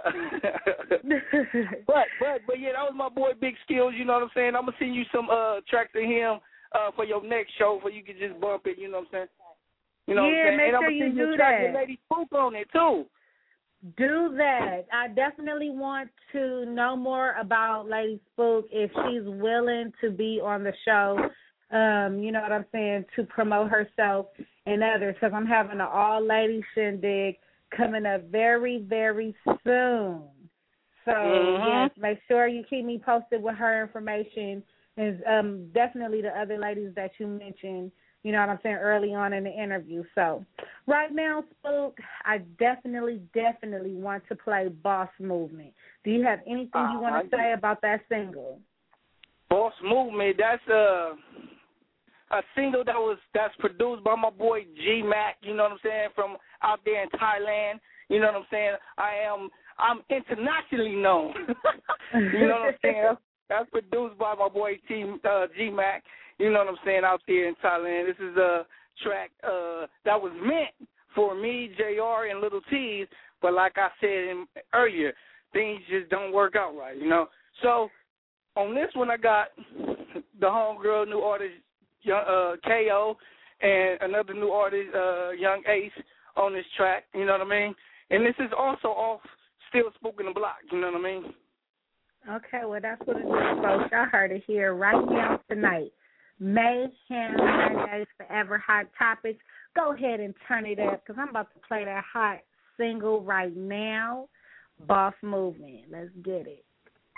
but yeah, that was my boy Big Skills, you know what I'm saying? I'm gonna send you some tracks of him for your next show so you can just bump it, you know what I'm saying? You know what I'm saying? Make and sure you do that. With Lady Spook on it too. Do that. I definitely want to know more about Lady Spook if she's willing to be on the show. You know what I'm saying, to promote herself and others, because I'm having an all-lady shindig coming up very, very soon. So, yes, make sure you keep me posted with her information and definitely the other ladies that you mentioned, you know what I'm saying, early on in the interview. So, right now, Spook, I definitely want to play Boss Movement. Do you have anything you want to say about that single? Boss Movement, that's a single that's produced by my boy G Mac, you know what I'm saying, from out there in Thailand. You know what I'm saying? I'm internationally known. You know what I'm saying? That's produced by my boy G Mac. You know what I'm saying, out there in Thailand. This is a track that was meant for me, JR, and Little T's, but like I said earlier, things just don't work out right, you know? So on this one, I got the homegirl, new artist, KO, and another new artist, Young Ace, on this track, you know what I mean? And this is also off Still Spooking the Block, you know what I mean? Okay, well, that's what it is, folks. Y'all heard it here right now tonight. Mayhem, Mondays, Forever Hot Topics. Go ahead and turn it up, because I'm about to play that hot single right now, Boss Movement. Let's get it.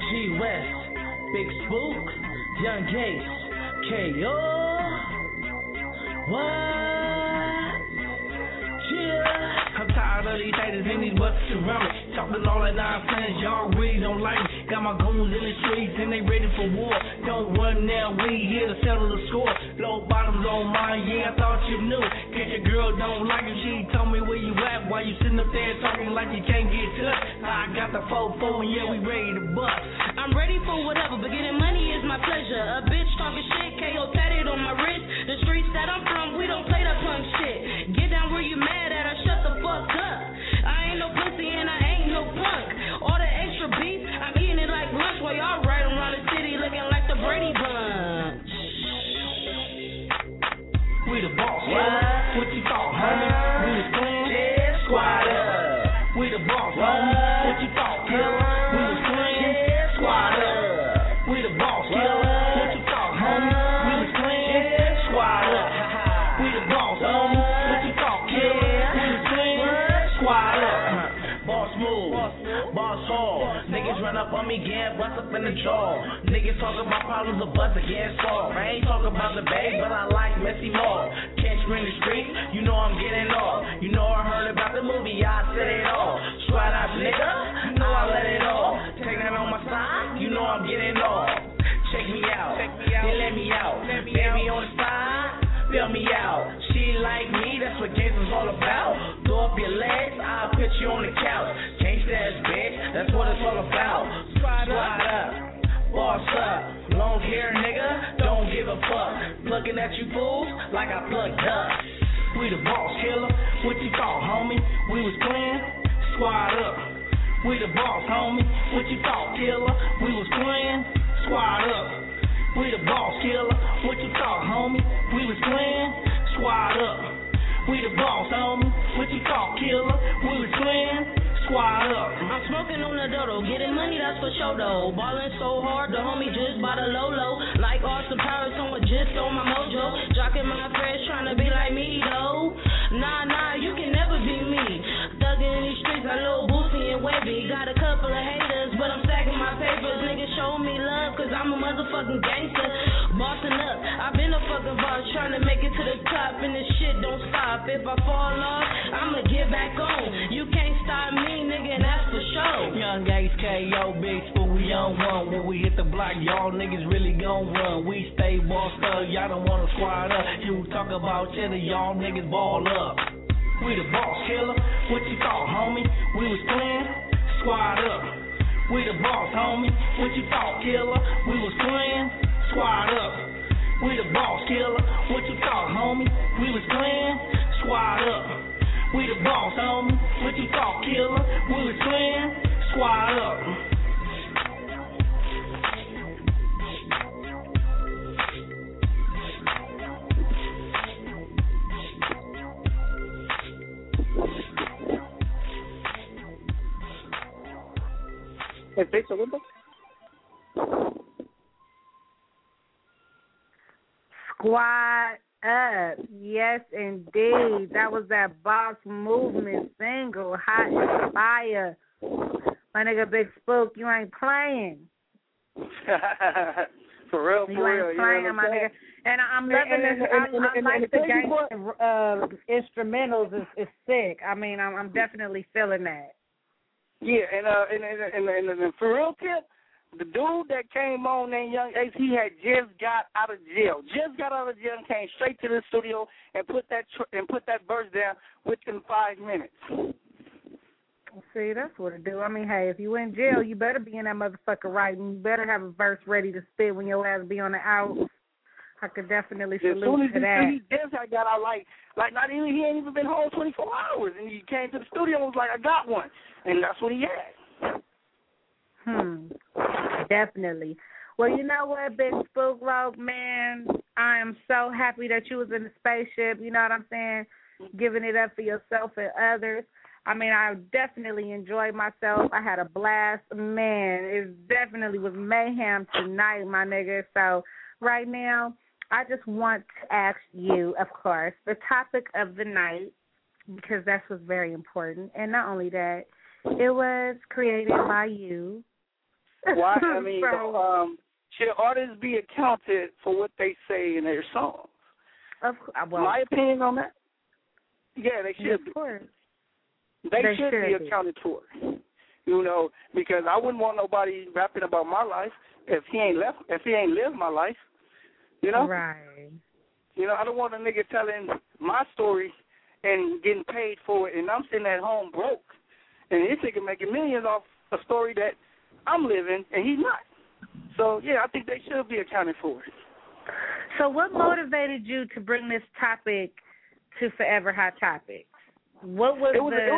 G West, Big Spook, Young Gates, K.O. What? Yeah. I'm tired of these haters and these butts around me. Talking all that nonsense, y'all really don't like me. Got my goons in the streets and they ready for war. Don't run now, we here to settle the score. Low bottoms on mine, yeah, I thought you knew. Get your girl don't like it, she told me where you at. While you sitting up there talking like you can't get touched. I got the 4-4 and yeah, we ready to bust. I'm ready for whatever, but getting money is my pleasure. A bitch talking shit, KO tatted on my wrist. The streets that I'm from, we don't play that punk shit. Get down where you mad at or shut the fuck up. I ain't no pussy and I ain't no punk. All the extra beef, I'm eating it like lunch while y'all right around the city looking like the Brady Bunch. We the boss, what you thought, homie? We was playing, yeah, squad up. We the boss, homie. What you thought, killer? We was playing, yeah, squad up. We the boss, killer. What you thought, homie? We was playing, yeah, squad up. We the boss, homie. What you thought, killer? We was playing, squad up. Boss move, boss hard. Niggas run up on me, get bust up in the jaw. Niggas talk about problems of bust against solved. I ain't talking about the bag, but I like messy more. Catch me in the street, you know I'm getting off. You know I heard about the movie, I said it all. Squad up, nigga, you know I let it all. Take that on my side, you know I'm getting off. Check me out, then let me out. Baby on the side, fill me out. She like me, that's what gangsta's all about. Throw up your legs, I'll put you on the couch. Gangsta ass bitch, that's what it's all about. Squad up, boss up, long hair nigga, don't give a fuck. Looking at you fools like I plugged up. We the boss killer, what you thought, homie? We was playing, squad up. We the boss, homie, what you thought, killer? We was playing, squad up. We the boss killer, what you thought, homie? We was playing, squad up. We the boss, homie, what you thought, killer? We was playing, squad up. I'm smoking on the dodo, getting money, that's for sure though. Ballin' so hard, the homie just bought a Lolo. Like Austin Powers, someone just on my mojo. Jocking my friends, trying to be like me though. Nah, you can never be me. Thuggin' in these streets, I little Boosie and Webby. Got a couple of haters, but I'm stacking my papers. Niggas show me love, cause I'm a motherfucking gangster. Bossing up, I've been a fucking boss, trying to make it to the top, and this shit don't stop. If I fall off, I'ma get back on. You can't stop me, nigga, and that's for sure. Young Ace, K.O., Big Spook, we on one. When we hit the block, y'all niggas really gon' run. We stay bossed up, y'all don't wanna squad up. You talk about cheddar, y'all niggas ball up. We the boss killer, what you thought, homie? We was playing, squad up. We the boss, homie, what you thought, killer? We was playing, squad up. We the boss killer, what you thought, homie? We was playing, squad up. We the boss, homie, what you thought, killer? We was playing, squad up. Squad up. Yes, indeed. That was that Boss Movement single, Hot and Fire. My nigga Big Spook, you ain't playing. For real, you ain't playing, my nigga. And I'm loving this. I like the gangster instrumentals. Is sick. I mean, I'm definitely feeling that. Yeah, and for real, Tip, the dude that came on named Young Ace, he had just got out of jail. And came straight to the studio and put that verse down within 5 minutes. See, that's what it do. I mean, hey, if you in jail, you better be in that motherfucker right, and you better have a verse ready to spit when your ass be on the out. I could definitely salute to that. He just got out, like not even, he ain't even been home 24 hours, and he came to the studio and was like, I got one, and that's what he had. Definitely. Well, you know what, Big Spook Rogue, man, I am so happy that you was in the spaceship, you know what I'm saying, giving it up for yourself and others. I mean, I definitely enjoyed myself. I had a blast. Man, it definitely was mayhem tonight, my nigga. So right now, I just want to ask you, of course, the topic of the night, because that's what's very important. And not only that, it was created by you. Why? I mean, should artists be accounted for what they say in their songs? My opinion on that? Yeah, they should. Of course. They should be accounted for. You know, because I wouldn't want nobody rapping about my life if he ain't lived my life. You know? Right. You know, I don't want a nigga telling my story and getting paid for it, and I'm sitting at home broke. And this nigga making millions off a story that I'm living, and he's not. So, yeah, I think they should be accounted for. So what motivated you to bring this topic to Forever Hot Topics? What was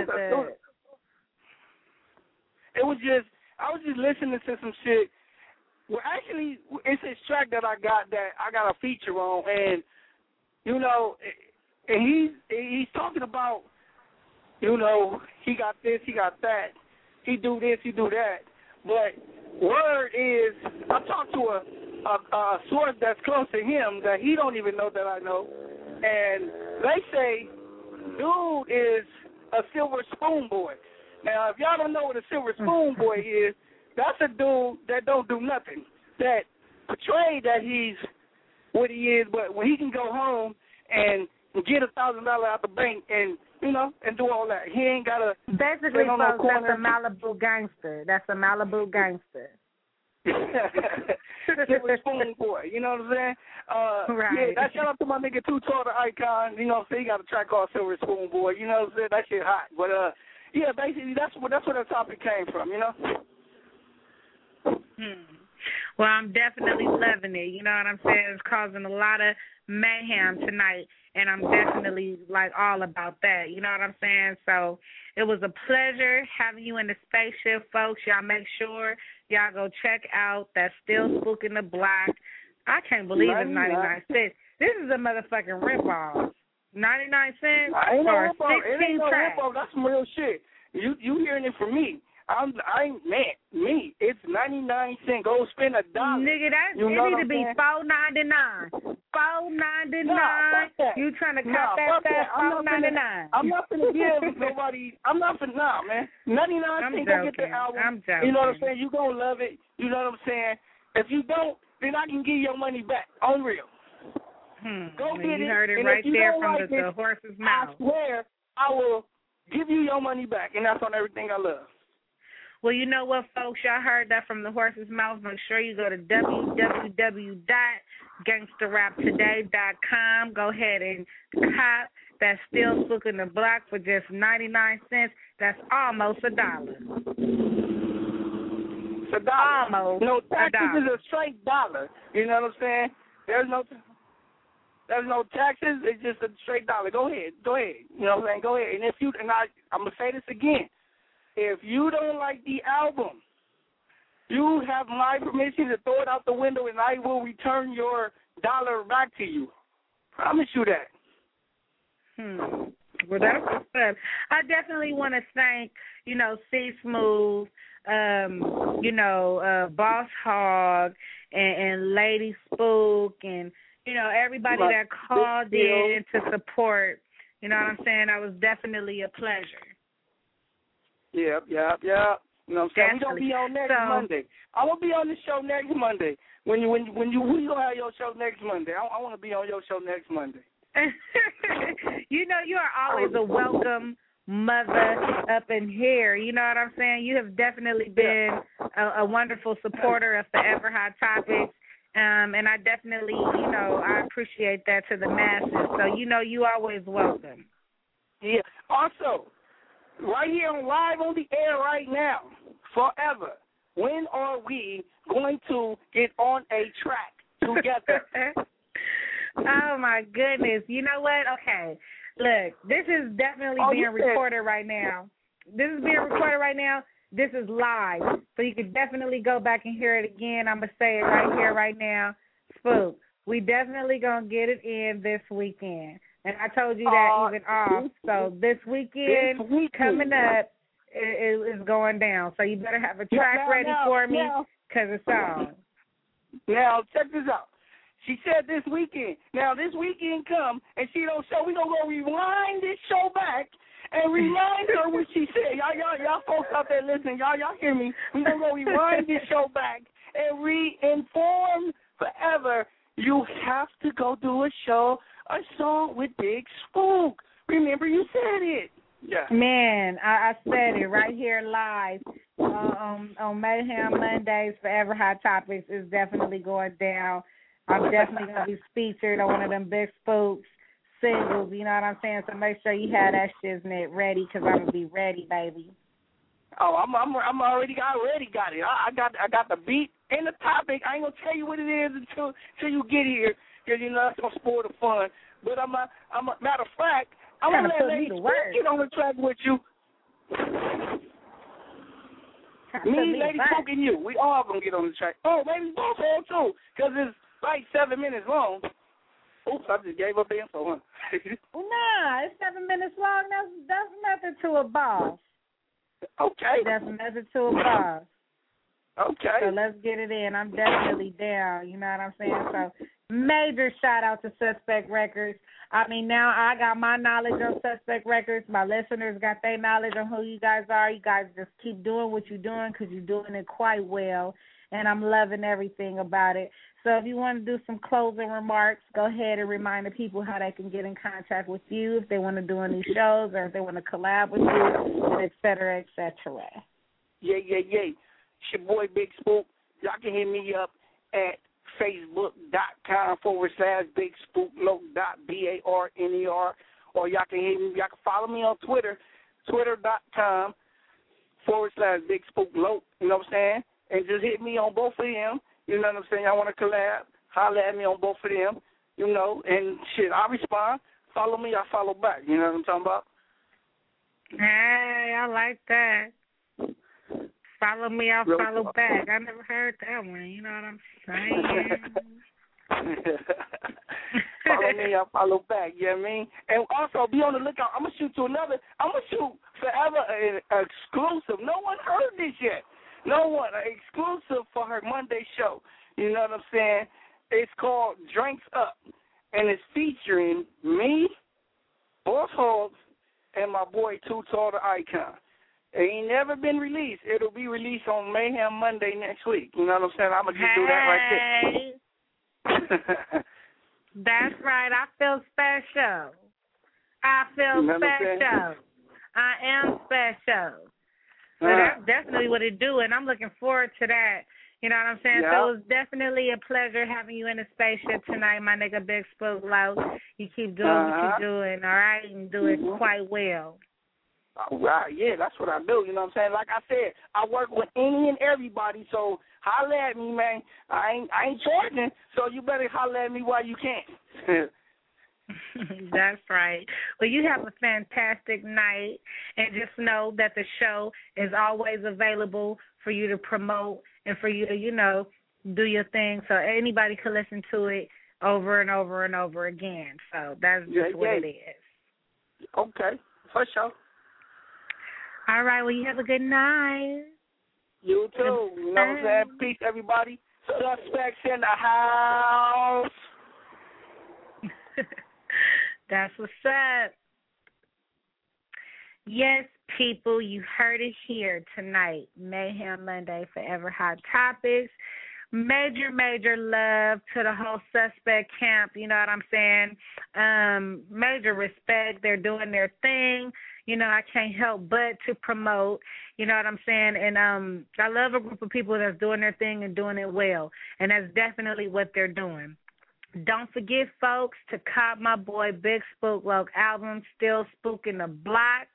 It was just, I was just listening to some shit. Well, actually, it's this track that I got a feature on, and, you know, and he's talking about, you know, he got this, he got that, he do this, he do that. But word is, I talked to a source that's close to him that he don't even know that I know, and they say dude is a silver spoon boy. Now, if y'all don't know what a silver spoon boy is, that's a dude that don't do nothing, that portray that he's what he is, but when he can go home and get $1,000 out the bank and, you know, and do all that. He ain't got to basically, folks, that's a Malibu gangster. That's a Malibu gangster. Silver spoon boy, you know what I'm saying? Right. Yeah, that shout out to my nigga Too Tall, the Icon. You know what I'm saying? He got a track called Silver Spoon Boy. You know what I'm saying? That shit hot. But yeah, basically that's where that topic came from. You know. Well, I'm definitely loving it. You know what I'm saying? It's causing a lot of mayhem tonight, and I'm definitely, like, all about that. You know what I'm saying? So it was a pleasure having you in the spaceship, folks. Y'all make sure y'all go check out that Still Spooking the Block. I can't believe it's 99 cents. This is a motherfucking ripoff. 99 cents for 16 tracks. That's some real shit. You hearing it from me. It's 99 cents. Go spend $1. Nigga, it need to be $4.99. $4.99. You trying to cut that $4.99? I'm not gonna give nobody. I'm not for man. 99 cents. Go get the album. I'm joking. You know what I'm saying? You gonna love it. You know what I'm saying? If you don't, then I can give your money back. On real. Go get it. You heard it and right if you there don't from like the horse's mouth. I swear I will give you your money back, and that's on everything I love. Well, you know what, folks? Y'all heard that from the horse's mouth. Make sure you go to www.gangsterraptoday.com. Go ahead and cop that Still Spooking the Block for just 99 cents. That's almost $1. It's $1. Almost no taxes $1. is a straight $1. You know what I'm saying? There's no taxes. It's just a straight $1. Go ahead. You know what I'm saying? Go ahead. And if you I'm gonna say this again. If you don't like the album, you have my permission to throw it out the window, and I will return your $1 back to you. Promise you that. Well, that's what's up. I definitely want to thank, you know, C Smooth, you know, Boss Hog, and Lady Spook, and, you know, everybody that called in to support. You know what I'm saying? That was definitely a pleasure. Yep. You know what I'm saying? We're going to be on next Monday. I'm going to be on the show next Monday. When you going to have your show next Monday? I want to be on your show next Monday. You know, you are always a welcome mother up in here. You know what I'm saying? You have definitely been a wonderful supporter of Forever Hot Topics. And I definitely, you know, I appreciate that to the masses. So, you know, you always welcome. Yeah. Also, right here on live on the air right now, forever, when are we going to get on a track together? Oh, my goodness. You know what? Okay. Look, this is definitely being recorded right now. This is being recorded right now. This is live. So you can definitely go back and hear it again. I'm going to say it right here, right now. Spook, we definitely going to get it in this weekend. And I told you that even off. So this weekend coming up is going down. So you better have a track ready for me because it's on. Now, check this out. She said this weekend. Now, this weekend come, and she don't show. We're going to go rewind this show back and remind her what she said. Y'all folks out there listening. listen, y'all hear me? We're going to rewind this show back and re-inform forever. You have to go do a song with Big Spook. Remember, you said it. Yeah. Man, I said it right here live on Mayhem Mondays. Forever Hot Topics is definitely going down. I'm definitely going to be featured on one of them Big Spooks singles, you know what I'm saying? So make sure you have that shiznit ready, because I'm going to be ready, baby. Oh, I'm already got it. I got the beat and the topic. I ain't gonna tell you what it is until you get here, because you know that's gonna spoil the fun. But I'm a matter of fact, I'm gonna let Lady Spook get on the track with you. Me, Lady Spook, and you. We all gonna get on the track. Oh, maybe both all too, because it's like 7 minutes long. Oops, I just gave up the info, huh? Nah, it's 7 minutes long. That's nothing to a boss. Okay. That's nothing to a boss. Okay. So let's get it in. I'm definitely down. You know what I'm saying? So major shout out to Suspect Records. I mean, now I got my knowledge on Suspect Records. My listeners got their knowledge on who you guys are. You guys just keep doing what you're doing, because you're doing it quite well. And I'm loving everything about it. So if you want to do some closing remarks, go ahead and remind the people how they can get in contact with you if they want to do any shows or if they want to collab with you, and et cetera, et cetera. Yeah. It's your boy Big Spook. Y'all can hit me up at facebook.com/Big Spook Loc BARNER, or y'all can hit me. Y'all can follow me on Twitter, twitter.com/Big Spook Loc. You know what I'm saying? And just hit me on both of them. You know what I'm saying? I want to collab. Holler at me on both of them. You know, and shit, I respond. Follow me, I follow back. You know what I'm talking about? Hey, I like that. Follow me, I'll follow back. I never heard that one. You know what I'm saying? Follow me, I'll follow back. You know what I mean? And also, be on the lookout. I'm going to shoot forever an exclusive. No one heard this yet. No one. An exclusive for her Monday show. You know what I'm saying? It's called Drinks Up. And it's featuring me, Boss Hogg, and my boy Too Tall the Icon. It ain't never been released. It'll be released on Mayhem Monday next week. You know what I'm saying? I'm going to just do that right there. That's right. I feel special. I am special. So that's definitely what it do, and I'm looking forward to that. You know what I'm saying? Yeah. So it was definitely a pleasure having you in the spaceship tonight, my nigga Big Spook Loc. You keep doing what you're doing, all right? And do it quite well. All right, yeah, that's what I do. You know what I'm saying? Like I said, I work with any and everybody, so holler at me, man. I ain't charging, so you better holler at me while you can. That's right. Well, you have a fantastic night, and just know that the show is always available for you to promote and for you to, you know, do your thing, so anybody can listen to it over and over and over again. So that's just what it is. Okay, for sure. All right, well, you have a good night. You too. You know what I'm saying? Peace, everybody. Suspects in the house. That's what's up. Yes, people, you heard it here tonight. Mayhem Monday, Forever Hot Topics. Major love to the whole Suspect camp, you know what I'm saying? Major respect. They're doing their thing. You know, I can't help but to promote, you know what I'm saying? And I love a group of people that's doing their thing and doing it well. And that's definitely what they're doing. Don't forget, folks, to cop my boy Big Spook Loc album, Still Spooking the Block,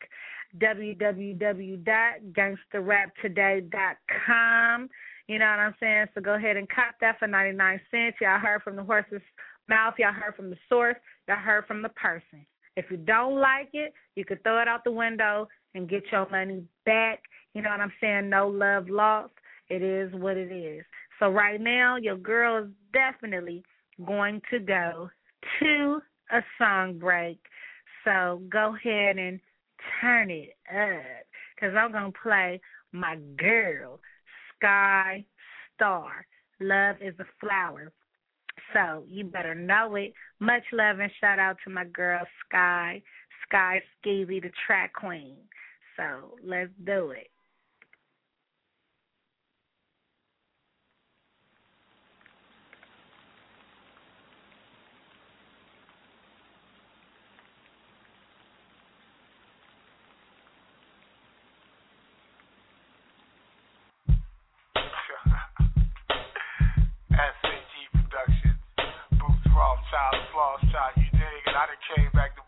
www.gangsterraptoday.com. You know what I'm saying? So go ahead and cop that for 99 cents. Y'all heard from the horse's mouth. Y'all heard from the source. Y'all heard from the person. If you don't like it, you could throw it out the window and get your money back. You know what I'm saying? No love lost. It is what it is. So right now, your girl is definitely going to go to a song break. So go ahead and turn it up, because I'm going to play my girl, Sky Star. Love is a flower. So you better know it. Much love and shout out to my girl, Sky Skeezy, the track queen. So let's do it.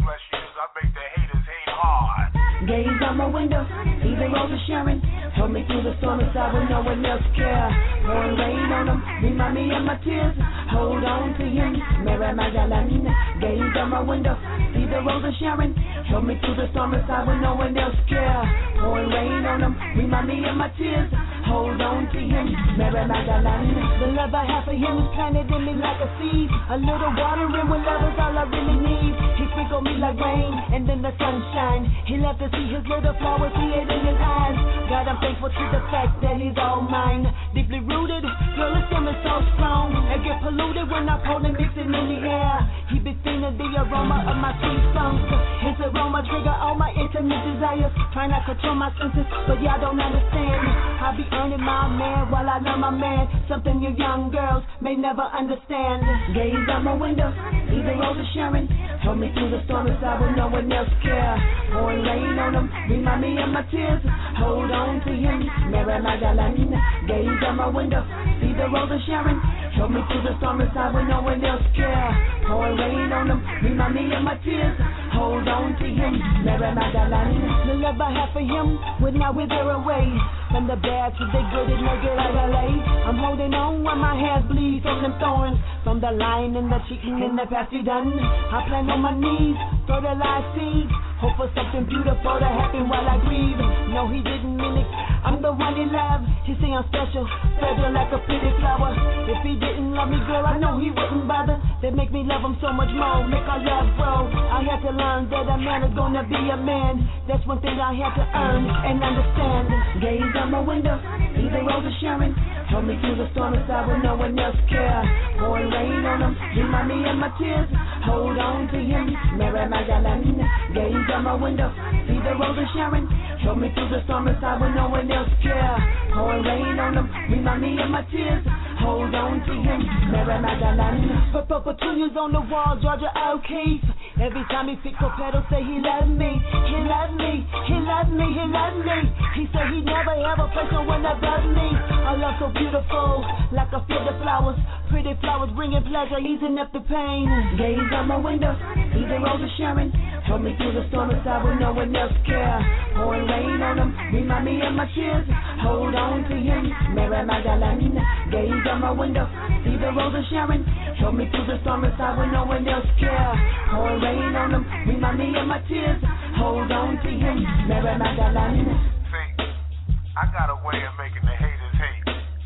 plus years, I make the haters hate hard. Gaze out my window, see the roses sharing. Hold me through the storm inside when no one else care. Pouring rain on them, remind me of my tears. Hold on to him, Mary Magdalene. Gaze out my window, see the roses sharing. Hold me through the storm inside when no one else care. Pouring rain on them, remind me of my tears. Hold on to him, Mary Magdalene. The love I have for him is planted in me like a seed. A little water in with love is all I really need. He sprinkled me like rain and then the sunshine. He loved to see his little flowers, see it in his eyes. God, I'm thankful to the fact that he's all mine. Deeply rooted, girl, his skin is so strong. I get polluted when I pull and mix it in the air. He be feeling the aroma of my sweet songs. His aroma trigger all my intimate desires. Try not to control my senses, but y'all don't understand. I be earning my man while I learn my man. Something you young girls may never understand. Gaze out my window, see the roses sharing. Hold me through the storm inside when no one else care. Pouring rain on them, remind me of my tears. Hold on to him, Mary Magdalene. Gaze out my window, see the roses sharing. Hold me through the storm inside when no one else care. Pouring rain on them, remind me of my tears. Hold on to him, Mary Magdalene. The love I have for him will not wither away. From the bad to the good, it no good like LA. I'm holding on while my hands bleed from them thorns. From the lying and the cheating and the past we done. I plan on my knees, throw the last seed. Hope for something beautiful to happen while I grieve. No, he didn't mean it. I'm the one he loved. He say I'm special, fragile like a pretty flower. If he didn't love me, girl, I know he wouldn't bother. That make me love him so much more, make our love grow. I had to learn that a man is gonna be a man. That's one thing I had to earn and understand. Gaze out my window, see the roses sharing. Hold me through the storm inside when no one else care. Pouring rain on them, remind me of my tears. Hold on to him, Mary Magdalene. Gaze out my window, see the roses sharing. Hold me through the storm inside when no one else care. Pouring rain on them, remind me of my tears. Hold on to him, Mary Magdalene. Petunias on the wall, Georgia O'Keeffe. Every time he pick up pedals, say he loved me. He loved me, he loved me, he loved me. He said he never ever placed no one above me. A love so beautiful, like a field of flowers. Pretty flowers bringing pleasure, easing up the pain. Gaze out my window, see the roses sharing. Hold me through the storm inside when no one else care. Pouring rain on them, remind me of my tears. Hold on to him, Mary Magdalene. Gaze out my window, see the roses sharing. Hold me through the storm inside when no one else care. Pouring rain on them, remind me of my tears. Hold on to him, Mary Magdalene. See, I got a way of making the haters hate.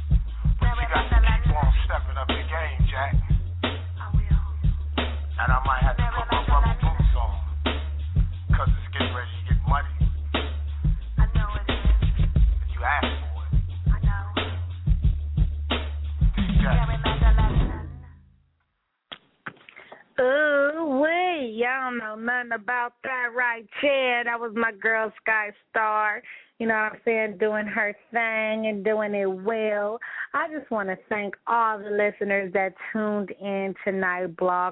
But you got to keep on stepping up the game, Jack. I will. And I might have to put my rubber boots on. Cause it's getting ready to get muddy. I know it is. You asked for it. I know. Mary Magdalene. Ooh, wait, y'all don't know nothing about that right there. That was my girl Sky Star, you know what I'm saying, doing her thing and doing it well. I just want to thank all the listeners that tuned in tonight,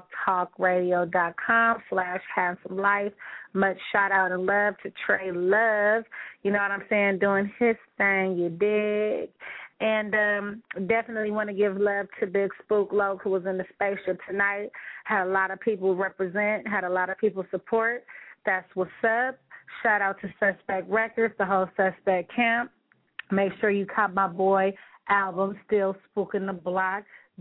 blogtalkradio.com/handsomelife. Much shout out and love to Trey Love, you know what I'm saying, doing his thing, you dig? And definitely want to give love to Big Spook Loke, who was in the spaceship tonight. Had a lot of people represent, had a lot of people support. That's what's up. Shout out to Suspect Records, the whole Suspect camp. Make sure you cop my boy album, Still Spooking the Block,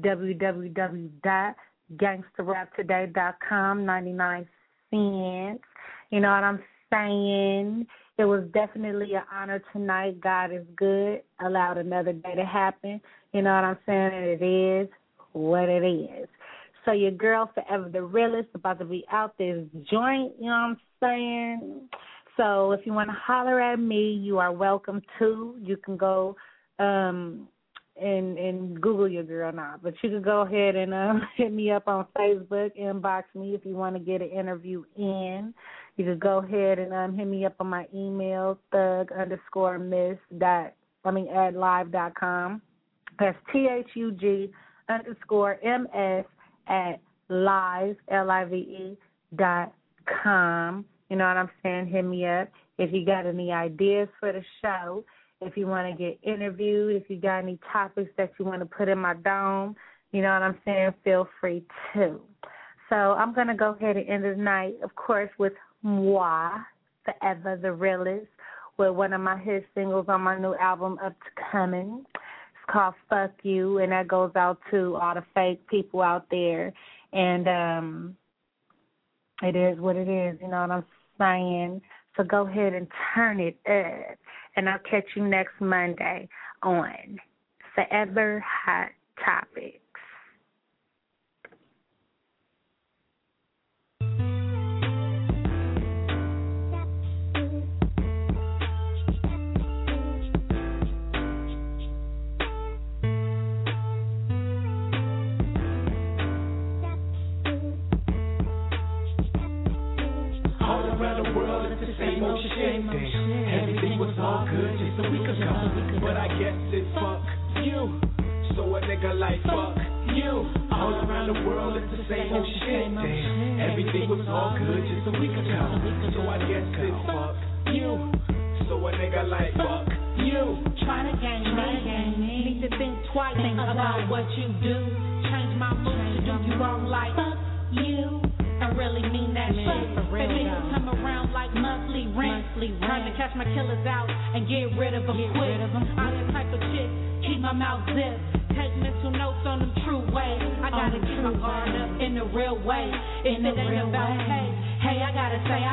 www.gangsterraptoday.com, 99 cents. You know what I'm saying? It was definitely an honor tonight. God is good. Allowed another day to happen. You know what I'm saying? And it is what it is. So your girl, Forever the Realest, about to be out this joint. You know what I'm saying? So if you want to holler at me, you are welcome to. You can go and Google your girl now. But you can go ahead and hit me up on Facebook, inbox me if you want to get an interview in. You can go ahead and hit me up on my email, thug_miss@live.com. That's THUG_MS@live.com. You know what I'm saying? Hit me up if you got any ideas for the show. If you want to get interviewed, if you got any topics that you want to put in my dome, you know what I'm saying? Feel free to. So I'm going to go ahead and end the night, of course, with Moi, Forever the Realest, with one of my hit singles on my new album, Up to Coming. It's called Fuck You, and that goes out to all the fake people out there. And it is what it is, you know what I'm saying? So go ahead and turn it up, and I'll catch you next Monday on Forever Hot Topics. Everything was all good just a week ago, but I guess it's fuck you. So a nigga like fuck you. All around the world it's the same old shit. Damn, everything was all good just a week ago, so I guess it's fuck you. So a nigga like fuck you. Try to game me. Need to think twice about what you do. Change my mood to do you wrong like fuck you. I really mean that shit. The niggas come around like monthly rent. Trying to catch my killers out and get rid of them quick. I'm the type of chick, keep my mouth zipped. Take mental notes on them true ways. I gotta keep my guard up in the real way. If it ain't about hey, I gotta say.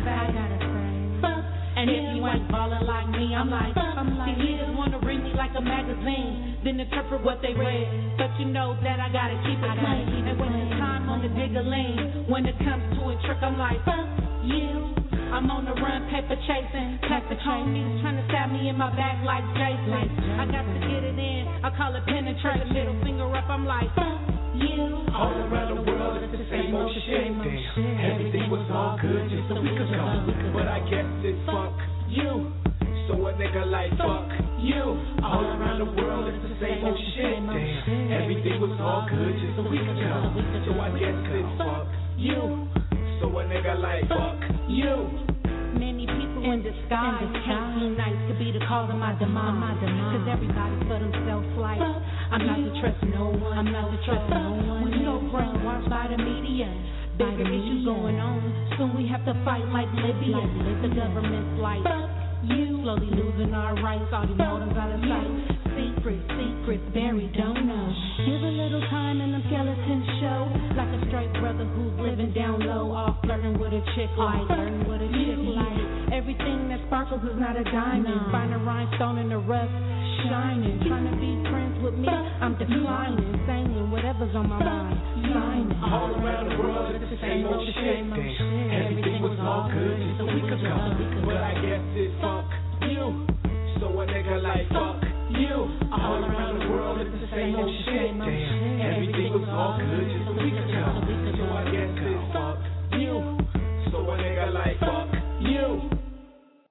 Fuck. And if you ain't ballin' like me, I'm like, these niggas wanna read me like a magazine, then interpret what they read. But you know that I gotta keep it clean. And when it's time on the digger lean, when it comes to a trick, I'm like, fuck you. I'm on the run, paper chasing. Plastic homies trying to stab me in my back like Jason. I got to get it in, I call it penetrate. Middle finger up, I'm like, fuck you. All around the world it's the same old shit. Damn, everything was all good just a week ago, but I guess it's fuck you. So a nigga like fuck you. All around the world it's the same old shit. Damn, everything was all good just a week ago, so I guess it's fuck you. So a nigga like fuck you. Many people in disguise can't be nice to be the cause of my demise. Cause everybody's for themselves like I'm not to trust no one. We're so brainwashed by the media. Bigger issues going on. Soon we have to fight like Libya. The government's like you. Slowly losing our rights. All the motives out of sight. Secrets buried, don't know. Give a little time and the skeletons show. Like a straight brother who's living down low. All flirting with a chick like everything that sparkles is not a diamond. Find a rhinestone in the rough, shining. Trying to be friends with me, I'm declining. Saying whatever's on my mind, signing. All around the world it's the same old shit. Damn, everything was all good just a week ago, but I guess it's fuck you. So a nigga like fuck you. All around the world it's the same old shit. Damn, everything was all good just a week ago, so I guess it's